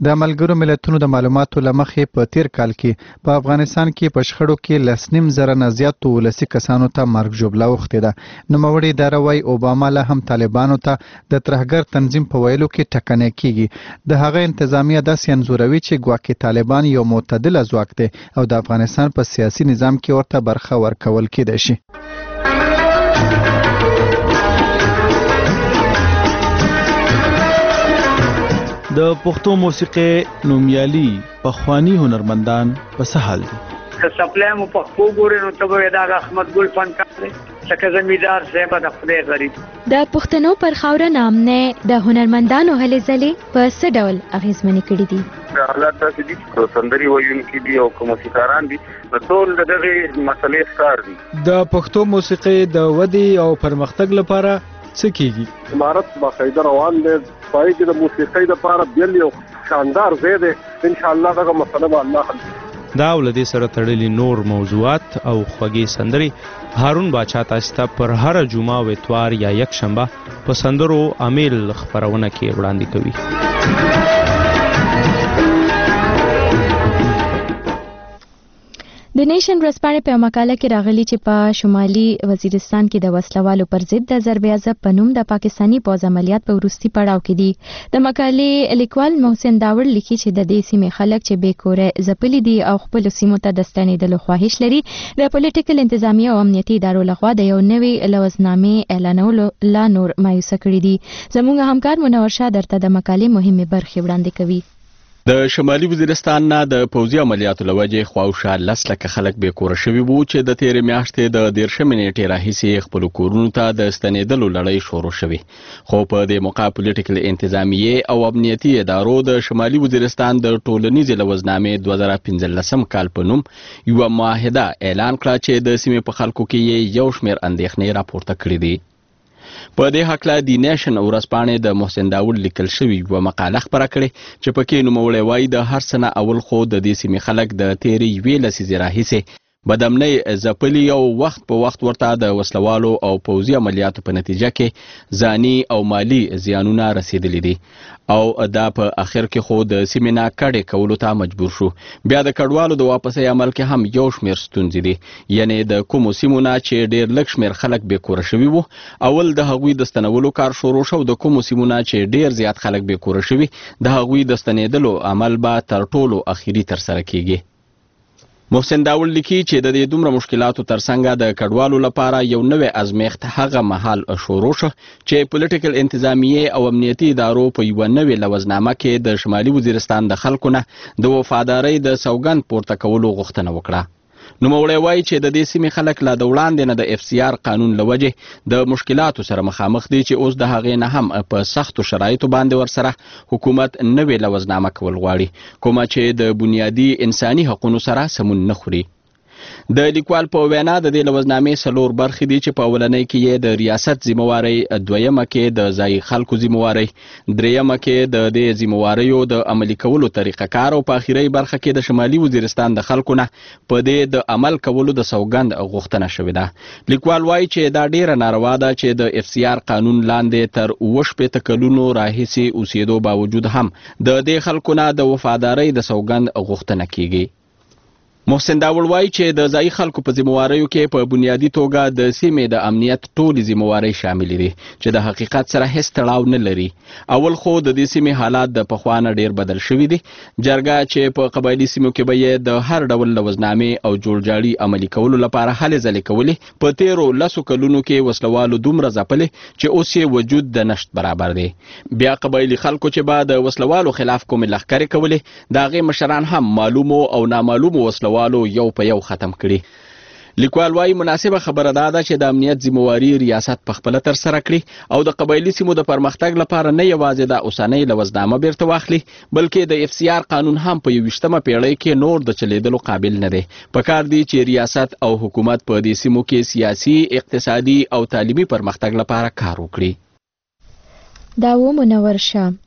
[SPEAKER 7] د ملګرو ملتونو د معلوماتو لمخې په تیر کال کې په افغانستان کې په شخړو کې لس نیم زره نه زیاتو ولسي کسانو ته مرګ ژوبله اوښتې ده. نوموړې اداره وایي اوباما لا هم طالبانو ته د ترهګر تنظیم په ویلو کې ټکنی کیږي. د هغه انتظامیه داسې انځوروي چې ګواکې طالبان یو معتدله ځواک دی او د افغانستان په سیاسي نظام کې ورته برخه ورکول کېدای شي.
[SPEAKER 3] د پښتو موسیقي نومیالي پخوانی هنرمندان په څه حال دي؟
[SPEAKER 4] که سپلای مو پښتو ګورې نو ته به دا احمد ګل فنکار دی لکه زمیندار صاحب د خدای غریب.
[SPEAKER 1] د پښتنو پر خاوره نامنه د هنرمندانو هلې ځلې په څه ډول اغېزمنې کړي دي؟
[SPEAKER 12] حالات داسې دي چې سندري ویونکي دي او که موسیقاران دي نو ټول د دغې مسلې ښکار دي.
[SPEAKER 3] د پښتو موسیقي د ودې او پرمختګ لپاره څه کیږي؟
[SPEAKER 13] امارت باقاعده روان دی پای کې د موسیقۍ لپاره بیل یو شاندار ځای دی. ان شاء الله دغه مسله به الله حل کړي.
[SPEAKER 19] دا ولدي سره تړلي نور موضوعات او خوږې سندري هارون باچا تاسو ته پر هر جمعه او اتوار یا یک شنبه په سندرو امیل خبرونه کې وړاندې کوي.
[SPEAKER 1] د نیشن ورځپاڼې په مقاله کې راغلي چې په شمالي وزیرستان کې د وسلوالو پر ضد د ضرب عضب په نوم د پاکستاني پوځ عملیات په وروستي پړاو کې دي. د مقالې لیکوال محسن داوړ لیکي چې د دې سیمې خلک چې بې کوره ځپلي دي او خپل سیمو ته د ستنېدلو خواهش لري د پولیټیکل انتظامیه او امنیتي ادارو لخوا د یو نوي لوزنامې اعلانولو لا نور مایوسه کړي دي. زموږ همکار منور شاه درته د مقالې مهمې برخې وړاندې کوي.
[SPEAKER 14] د شمالي وزیرستان نه د پوځي عملیاتو له وجې خواوشا لس لکه خلک بې کوره شوي وو چې د تېرې میاشتې د دېرشمې نیټې راهیسې خپلو کورونو ته د ستنېدلو لړۍ شروع شوې. خو په دې موقع پولیټیکل انتظامیې او امنیتي ادارو د شمالي وزیرستان د ټولنیزې لوزنامې دوه زره پنځلسم کال په نوم یوه معاهده اعلان کړه چې د سیمې په خلکو کې یې یو شمېر اندېښنې راپورته کړي دي. په دې هکله د نیشن ورځپاڼې د محسن داوود لیکل شوې یوه مقاله خپره کړې چې پکې نوموړی وایي د هر څه نه اول خو د دې سیمې خلک د تېرې یوې لسیزې راهیسې بدامنۍ ځپلي او وخت په وخت ورته د وسلوالو او پوځي عملیاتو په نتیجه کې ځاني او مالي زیانونه رسیدلي دي او دا په اخر کې خو د سیمې نه کډې کولو ته مجبور شو. بیا د کډوالو د واپسۍ عمل کې هم یو شمېر ستونزې دي، یعنې د کومو سیمو نه چې ډېر لږ شمېر خلک بې کوره شوي وو اول د هغوی د ستنولو کار شروع شو، د کومو سیمو نه چې ډېر زیات خلک بې کوره شوي د هغوی د ستنېدلو عمل به تر ټولو اخري ترسره کیږي. محسن داوود لیکي چې د دې دومره مشکلاتو ترڅنګ د کډوالو لپاره یو نوی ازمیښت هغه مهال شروع شو چې پولیټیکل انتظامیې او امنیتي ادارو په یوه نوې لوزنامه کې د شمالي وزیرستان د خلکو نه د وفادارۍ د سوګند پورته کولو غوښتنه وکړه. نوموړی وایي چې د دې سیمې خلک لا د وړاندې نه د اف سی آر قانون له وجې د مشکلاتو سره مخامخ دي چې اوس د هغې نه هم په سختو شرایطو باندې ورسره حکومت نوې لوزنامه کول غواړي، کومه چې د بنیادي انساني حقونو سره سمون نه خوري. د لیکوال په وینا د دې لوزنامې څلور برخې دي چې په اولنۍ کې یې د ریاست ذمهوارۍ، دویمه کې د ځایي خلکو ذمهوارۍ، دریمه کې د دې ذمهواریو د عملي کولو طریقه کار او په اخري برخه کې د شمالي وزیرستان د خلکو نه په دې د عمل کولو د سوګند غوښتنه شوې ده. لیکوال وایي چې دا ډیره ناروا ده چې د اف سی آر قانون لاندې تر اوه شپېته کلونو راهیسې اوسېدو باوجود هم د دې خلکو نه د وفادارۍ د سوګند غوښتنه کیږي. محسن داوود وایي چې د ځایي خلکو په ذمهواریو کې په بنیادي توګه د سیمې د امنیت ټولې ذمهوارۍ شاملې دي چې د حقیقت سره هیڅ تړاو نه لري. اول خو د دې سیمې حالات د پخوا نه ډېر بدل شوي دي. جرګه چې په قبایلي سیمو کې به یې د هر ډول لوزنامې او جوړجاړي عملي کولو لپاره هلې ځلې کولې، په تېرو لسو کلونو کې وسلوالو دومره ځپلې چې اوس یې وجود د نشت برابر دی. بیا قبایلي خلکو چې به د وسلوالو خلاف کومې لښکرې کولې د هغې مشران هم معلومو او نامعلومو وسلوالو والو یو په یو ختم کړي. لیکوال وایي مناسبه خبره دا ده چې د امنیت ذمهواري ریاست په خپله ترسره کړي او د قبایلي سیمو د پرمختګ لپاره نه یوازې د اوسنۍ لوزنامه بیرته واخلي بلکې د اف سی آر قانون هم په یوویشتمه پیړۍ کې نور د چلیدلو قابل نه دی. پکار دی چې ریاست او حکومت په دې سیمو کې سیاسي، اقتصادي او تعلیمي پرمختګ لپاره کار وکړي.
[SPEAKER 1] دا و منور شاه.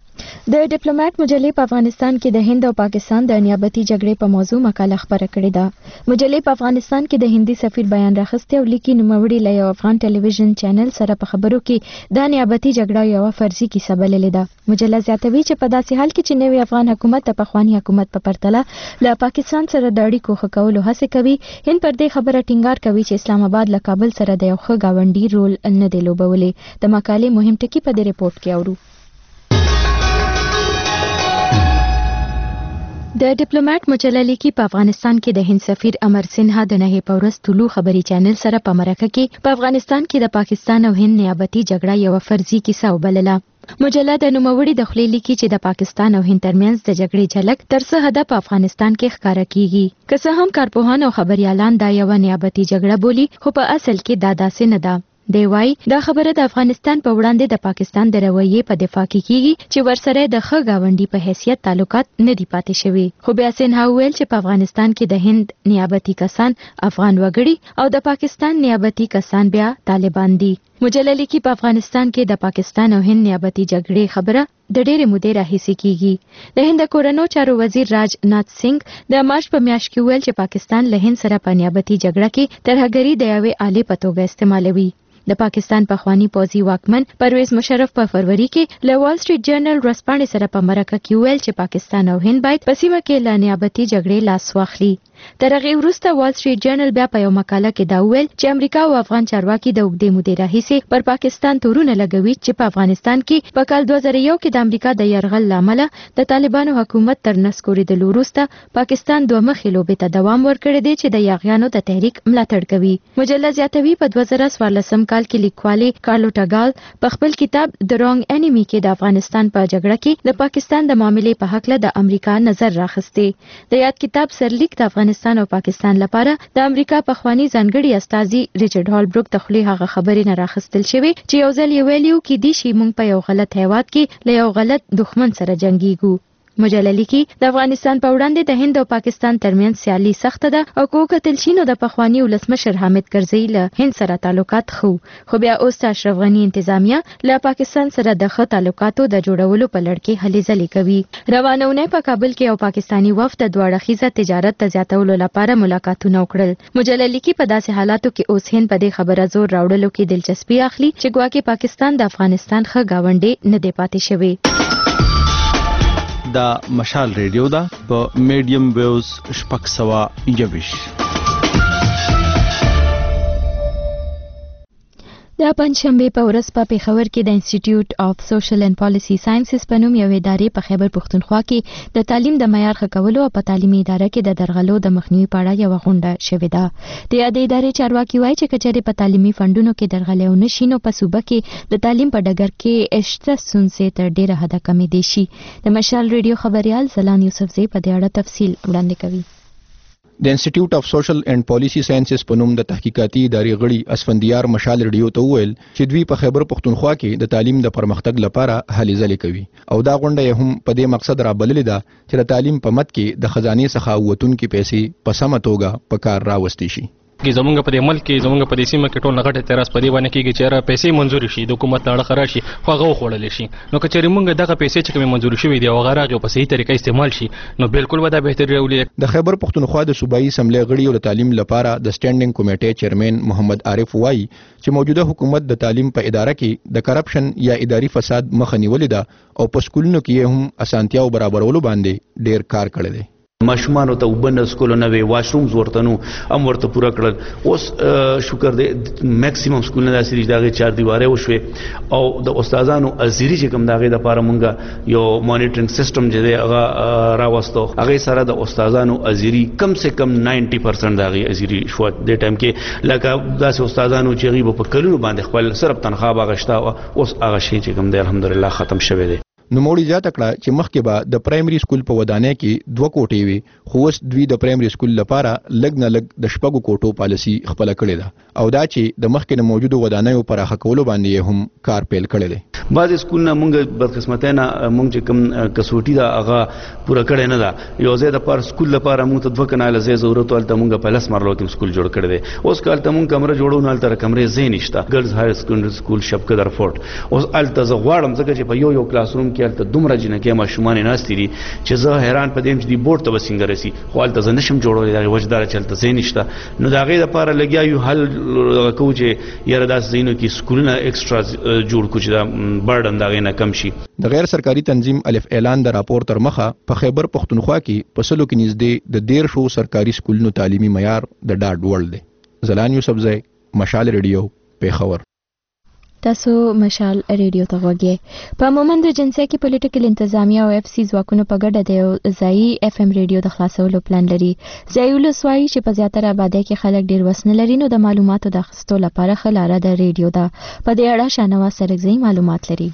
[SPEAKER 1] د ډیپلوماټ مجلې په افغانستان کې د هند او پاکستان د نیابتي جګړې په موضوع مقاله خپره کړې ده. مجلې په افغانستان کې د هندي سفیر بیان راخستی او لیکي نوموړي له یو افغان ټلویزیون چینل سره په خبرو کې د نیابتي جګړه یو فرضي کیسه بللې ده. مجله زیاتوي چې په داسې حال کې چې نوی افغان حکومت د پخوانی حکومت په پرتله له پاکستان سره د اړیکو ښه کولو هڅه کوي، هند پر دې خبره ټینګار کوي چې اسلام آباد له کابل سره د یو ښه ګاونډي رول نه دی لوبولی. د مقالې مهم ټکي په دې ریپورت کې اورو. د ډیپلوماټ مجله لیکي په افغانستان کې د هند سفیر امر سنها د نهي پورس طلوع خبري چینل سره په مرکه کې په افغانستان کې د پاکستان او هند نیابتي جګړه یو فرضي کیسه وبلله. مجله د نوموړي د خولې لیکي چې د پاکستان او هند ترمنځ د جګړې جلک تر څه حده په افغانستان کې ښکاره کیږي. که څه هم کارپوهان او خبريالان دا یو نیابتي جګړه بولي، خو په اصل کې دا داسې نه ده. دی وايي دا خبره د افغانستان په وړاندې د پاکستان د رویې په دفاع کې کیږي چې ورسره د ښه ګاونډي په حیثیت تعلقات نه دي پاتې شوي. خو بیا سنها وویل چې په افغانستان کې د هند نیابتي کسان افغان وګړي او د پاکستان نیابتي کسان بیا طالبان دي. مجله لیکي په افغانستان کې د پاکستان او هند نیابتي جګړې خبره د ډېرې مودې راهیسې کیږي. د هند کورنو چارو وزیر راج نات سنگ د مارچ په میاشت کې ویل چې پاکستان له هند سره په نیابتي جګړه کې ترهګري د یوې آلې په توګه استعمالوي. د پاکستان پخوانی پوځي واکمن پرویز مشرف په فروری کې له وال سټریټ جرنل ورځپاڼې سره په مرکه کې ویل چې پاکستان او هند باید په سیمه کې له نیابتي جګړې لاس واخلي. تر هغې وروسته وال سټریټ جرنل بیا په یو مقاله کې دا وویل چې امریکا او افغان چارواکي د اوږدې مودې راهیسې پر پاکستان تورونه لګوي چې په افغانستان کې په کال دوه زره یو کې د امریکا د یرغل له امله د طالبانو حکومت تر نسکورېدلو وروسته پاکستان دوه مخې لوبې ته دوام ورکړی دی چې د یاغیانو د تحریک ملاتړ کوي. مجله زیاتوي په دوه زره څوارلسم کال کې لیکوالې کارلو ټاګال په خپل کتاب د رانګ انیمي کې د افغانستان په جګړه کې د پاکستان د معاملې په هکله د امریکا نظر راخستی. د یاد کتاب سرلیک د افغانستان او پاکستان لپاره د امریکا پخوانی ځانګړي استازي ریچارډ هالبروک د خولې هغه خبرې نه راخستل شوی چې یو ځل یې ویلیو کې دی شي موږ په یو غلط هیواد کې له یو غلط دښمن سره جنګیږو. مجله لیکي د افغانستان په وړاندې د هند او پاکستان ترمنځ سیالي سخته ده او کو کتل شي نو د پخوانی ولسمشر حامد کرزي له هند سره تعلقات خو خو بیا اوس د اشرف غنی انتظامیه له پاکستان سره د ښه تعلقاتو د جوړولو په لړ کې هلې ځلې کوي. روانه اونۍ په کابل کې یو پاکستانی وفد د دوه اړخیزه تجارت ته زیاتولو لپاره ملاقاتونه وکړل. مجله لیکي په داسې حالاتو کې اوس هند په دې خبره زور راوړلو کې دلچسپي اخلي چې ګواکې پاکستان د افغانستان ښه ګاونډی نه دی پاتې شوی.
[SPEAKER 3] دا مشال ریډیو دا په میډیم ویوز شپږ سوه یوویش.
[SPEAKER 1] د پنځشنبه په ورځ په پېښور کې د انسټیټیوټ اف سوشل اینڈ پالیسی ساينسز په نوم یو ادارې په خیبر پښتونخوا کې د تعلیم د معیار ښه کولو او په تعلیمي اداره کې د درغلو د مخنیوي په اړه یوه غونډه شوې ده. د یادې ادارې چارواکي وایي چې که چېرې په تعلیمي فنډونو کې درغلي ونه شي نو په صوبه کې د تعلیم په ډګر کې شته ستونزې تر ډېره حده کمېدی شي. د مشال ریډیو خبریال زلان یوسفزی په دې اړه تفصیل وړاندې کوي.
[SPEAKER 15] د انسټیټیوټ اف سوشل اینڈ پالیسی ساينسز په نوم د تحقیقاتي ادارې غړي اسفندیار مشال ریډیو ته وویل چې دوی په خیبر پښتونخوا کې د تعلیم د پرمختګ لپاره هلې ځلې کوي او دا غونډه یې هم په دې مقصد رابللې ده چې د تعلیم په مد کې د خزانې څخه وتونکي پیسې په سمه توګه په کار راوستي شي.
[SPEAKER 18] کې زمونږ په دې ملک کې زمونږ په دې سیمه کې ټول نغټ اعتراض په دې باندې کېږي چې را پیسې منزور شي د حکومت لاړه خراب شي خو هغه وخوړل شي. نو که چېرې مونږ دغه پیسې چې کومې منزور شوي دي او هغه راغی په صحیح طریقه استعمال شي نو بالکل به دا بهتري راولي.
[SPEAKER 15] د خیبر پښتونخوا د صوبایي اسمبلی غړي او د تعلیم لپاره د سټینډینګ کمیټې چیرمن محمد عارف وایي چې موجوده حکومت د تعلیم په اداره کې د کرپشن یا اداري فساد مخه نیولې ده او په سکولونو کې هم اسانتیاو برابرولو باندې ډیر کار کړی دی.
[SPEAKER 20] ماشومان ته وبند سکولونه وي واشرومز ورته نو ام ورته پورا کړل. اوس شکر دې میکسیمم سکولونه د سری دغه چار دیواره وشوي او د استادانو ازيري چې کوم دغه د لپاره مونږه یو مانیټرینګ سیستم چې دی هغه راوستو هغه سره د استادانو ازيري کم سے کم نود پرسنټ دغه ازيري شو د ټایم کې لکه داسې استادانو چې غیب په کلونو باندې خپل صرف تنخواه باغشتا اوس هغه شی چې کوم دی الحمدلله ختم شوی دی.
[SPEAKER 15] نوموړي زیاته کړه چې مخکې به د پرایمري سکول په ودانۍ کې دوه کوټې وي خو اوس دوی د پرایمري سکول لپاره لږ نه لږ د شپږو کوټو پالیسي خپله کړې ده او دا چې د مخکې د موجودو ودانیو پراخه کولو باندې هم کار پیل کړی دی.
[SPEAKER 20] بعضې سکولونه مونږ بدقسمتۍ نه مونږ چې کوم کسوټي ده هغه پوره کړی نه ده. یو ځای دپاره سکول لپاره مونږ ته دوه کناله ځای ضرورت و هلته مونږ په لس مرلو کې سکول جوړ کړی دی. اوس که هلته مونږ کمره جوړو نو هلته کمرې ځای نشته. ګرلز هایر سیکنډري سکول شبکدر فورټ اوس هلته زه غواړم ځکه چې په یو یو کلاس روم کې الته دومره جنکه ماشومان ناشتي دي چې زه حیران پدیم چې دی بورډ ته وسنګ رسی خو الته زه نشم جوړولای دا وجدار چلته زین نشته نو دا غي د لپاره لګیا یو حل کو چې یره داس زینو کې سکولونه ایکسترا جوړ کو چې دا برډن دا غي نه کم شي
[SPEAKER 15] د غیر سرکاري تنظیم الف اعلان د راپور تر مخه په خیبر پختونخوا کې په سلو کې نږدې د ډیر شو سرکاري سکولونو تعلیمي معیار د ډاډ وړ دی. زلان یوسف زئی، مشال ریډیو، پیښور.
[SPEAKER 1] تاسو مشال ریډیو ته غوږی. په مومند جنسي کې پولیټیکل انتظامیه او اف سی ځواکونو په ګډه د ځایي اف ام ریډیو د خلاصولو پلان لري. ځایي ولسوالۍ چې په زیاتره آبادی کې خلک ډیر وسنه لري نو د معلوماتو د اخیستو لپاره ښه لاره د ریډیو ده. په دې اړه شاهنواز سرکزی معلومات لري.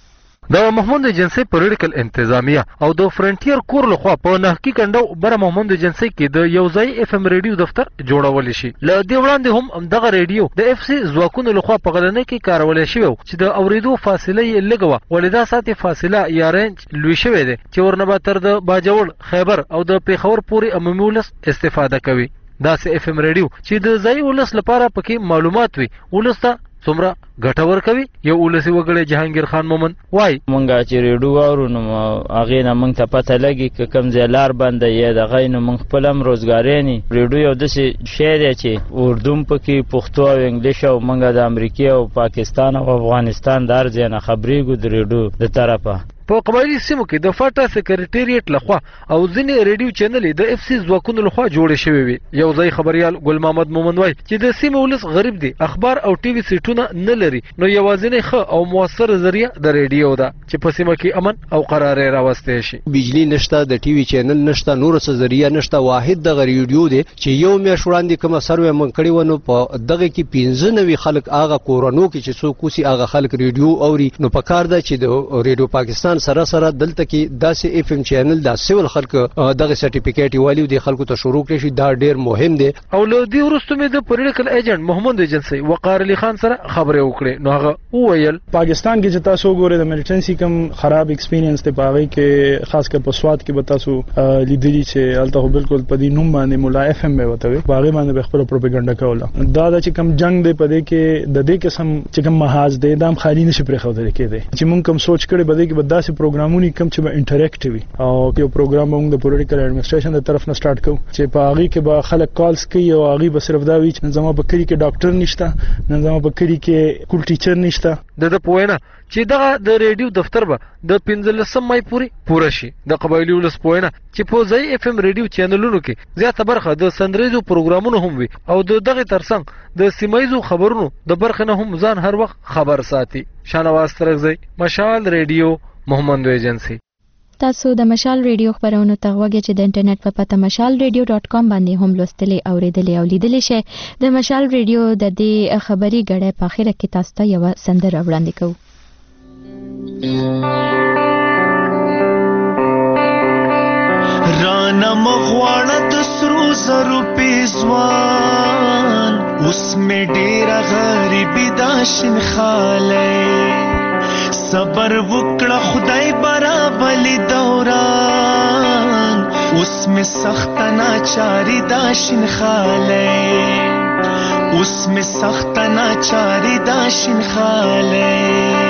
[SPEAKER 21] د محمود جنسي پولیټیکل انتظامیه او د فرنټیر کور لخوا په نهکی کندو بر محمود جنسي کې د یو ځای اف ام ریډیو دفتر جوړول شي. ل دې وړاندې هم دغه ریډیو د اف سی ځواکونو لخوا په غلنۍ کې کارول شوی چې د اوریدو فاصله یې لګوه ولدا ساتي فاصله یا رینج لوي شوی دی چې ورنه تر د باجوړ، خیبر او د پیښور پورې عمومي ولس استفاده کوي. دا سه اف ام ریډیو چې د ځای ولس لپاره پکې معلومات وي ولسته څومره ګټور کوي. یو ولسی وګړي جهانگیر خان مومن وای
[SPEAKER 22] مونږه چې ریډیو اورو نو هغه نه مونږ ته پته لګي ک کم زلار باندې یا د غین مونږ خپل هم روزګارې نه ریډیو یو د شعر چې اردو پکې پښتو او انګلیش او مونږه د امریکا او پاکستان او افغانستان درځي نه خبرې ګو د ریډیو د طرفه
[SPEAKER 21] په قبایلی سیمو کې د فاټا سکریټریټ لخوا او ځینې ریډیو چینل د اف سی ځواکونو لخوا جوړ شوی وي. یو ځای خبريال ګل محمد مومن وای چې د سیمو ولس غریب دي، اخبار او ټي وي سیټونه نه لري نو یوازینی ښه او موثر ذریعہ د ریډیو ده چې په سیمه کې امن او قرارې راوستي شي.
[SPEAKER 23] بجلی نشته، د ټي وي چینل نشته، نور څه ذریعہ نشته، واحد د ریډیو دی چې یو میاشت وړاندې کومه سروې مونږ کړی ونه په دغه کې پنځه نوي خلک هغه کورونو کې چې څوک کوسي هغه خلک ریډیو اوري نو په کار ده چې د ریډیو پاکستان سره سره دلته کې داسې اف ام چینل د سیول خلک دغه سرټیفیکیټ والیو د خلکو ته شروع کړی شي دا ډیر مهم دی.
[SPEAKER 21] او له دې وروسته مې د پولیټیکل ایجنټ محمود جنسي وقار علي خان سره خبرې وکړې نو هغه وویل
[SPEAKER 24] پاکستان کې چې تاسو ګورئ د ملیټنسي کم خراب ایکسپیرینس ته پاوي کې خاص کر په سواد کې به تاسو لیدلی چې الته بالکل په دې نوم باندې مولا اف ام به وتوي باغې باندې خپل پروپاګاندا کوله دا چې کم جنگ دی په دې کې د دې قسم چې کم محاذ دی دام خالی نشي پرې خو درې کې دی چې مونږ کم سوچ کړي بده کې بداسي پروګرامونه کم چې به انټریکټیوي او یو پروګرام موږ د پولیټیکل اډمنسټریشن د طرف نه سٹارټ کوو چې په هغه کې به خلک کالز کوي او هغه به صرف دا وی چې زما په کلی کې ډاکټر نشته، زما په کلی کې کول ټیچر نشته.
[SPEAKER 21] د د پوینه چې دغه د ریډیو دفتر به د پنځلسم مای پورې پوره شي. د قبایلی ولس پوینه چې په ځای اف ام ریډیو چینلونو کې زیاته برخه د سندریزو پروګرامونو هم وي او د دغه ترڅنګ د سیمایزو خبرونو د برخه نه هم ځان هر وخت خبر ساتي. شاهنواز ترغزی، مشال ریډیو، محمد ایجنسی.
[SPEAKER 1] تاسو د مشال ریډیو خبرونو ته غوږی چې د انټرنیټ په پته مشال ریډیو ډاټ کام باندې هم لوستلی او اوریدلی او لیدلی شئ. د مشال ریډیو د دې خبري غړې په اخره کې تاسو ته یو سندره وړاندې کوو.
[SPEAKER 25] رانا مغواړه د سرو زرو پیزوان اوس مې ډېره غریبي دا شین خالی صبر وکړه خدای برابلی دوران اوس مې سخت ناچاری دا شین خالی اوس مې سخت ناچاری دا شین خالی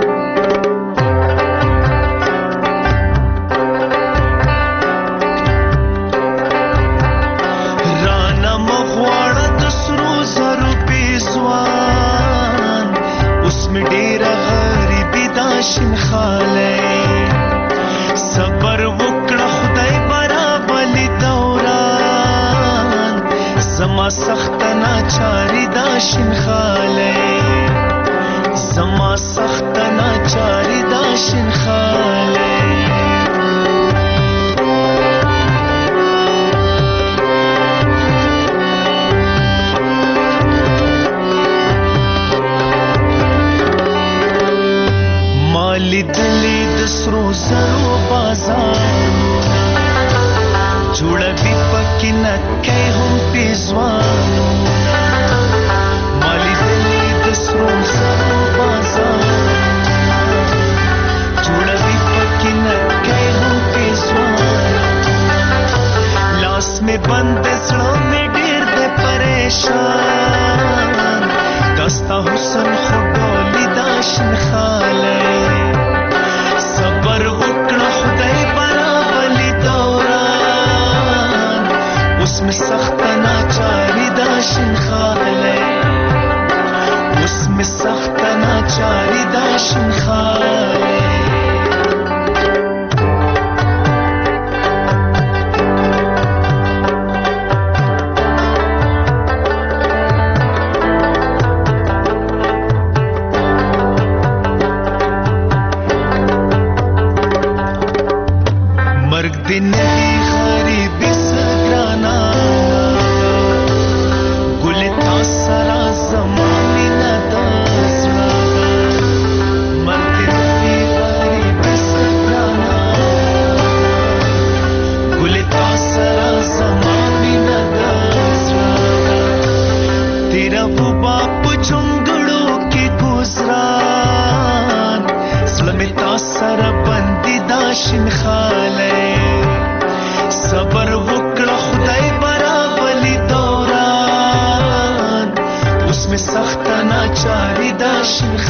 [SPEAKER 25] شین خالی صبر وکړه خدای برابلی دوران زما سخت ناچاری دا شین خالی زما سخت ناچاری دا شین خالی لیدلی د سرو زرو بازارونه جوړوي پکې نکۍ هم پیزوانونه ما لیدلی د سرو زرو بازارونه جوړوي پکې نکۍ هم پیزوانونه لاس مې بند زړه مې ډېر دی پریشان دستا حسن خو ډولي دا شین خالی ناچاری دا شنخاله مرگ دی نبی غریبی سگرانا گل تا سرا زمانی ندازنا مرگ دی نبی غریبی سگرانا گل تا سرا زمانی ندازنا تیرا وہ باپ جنگڑوں کی گزران سلمی تا سرا بندی داشن خاله صبر وکړه خدای برابلی دوران اوس می سخت ناچاری دا شین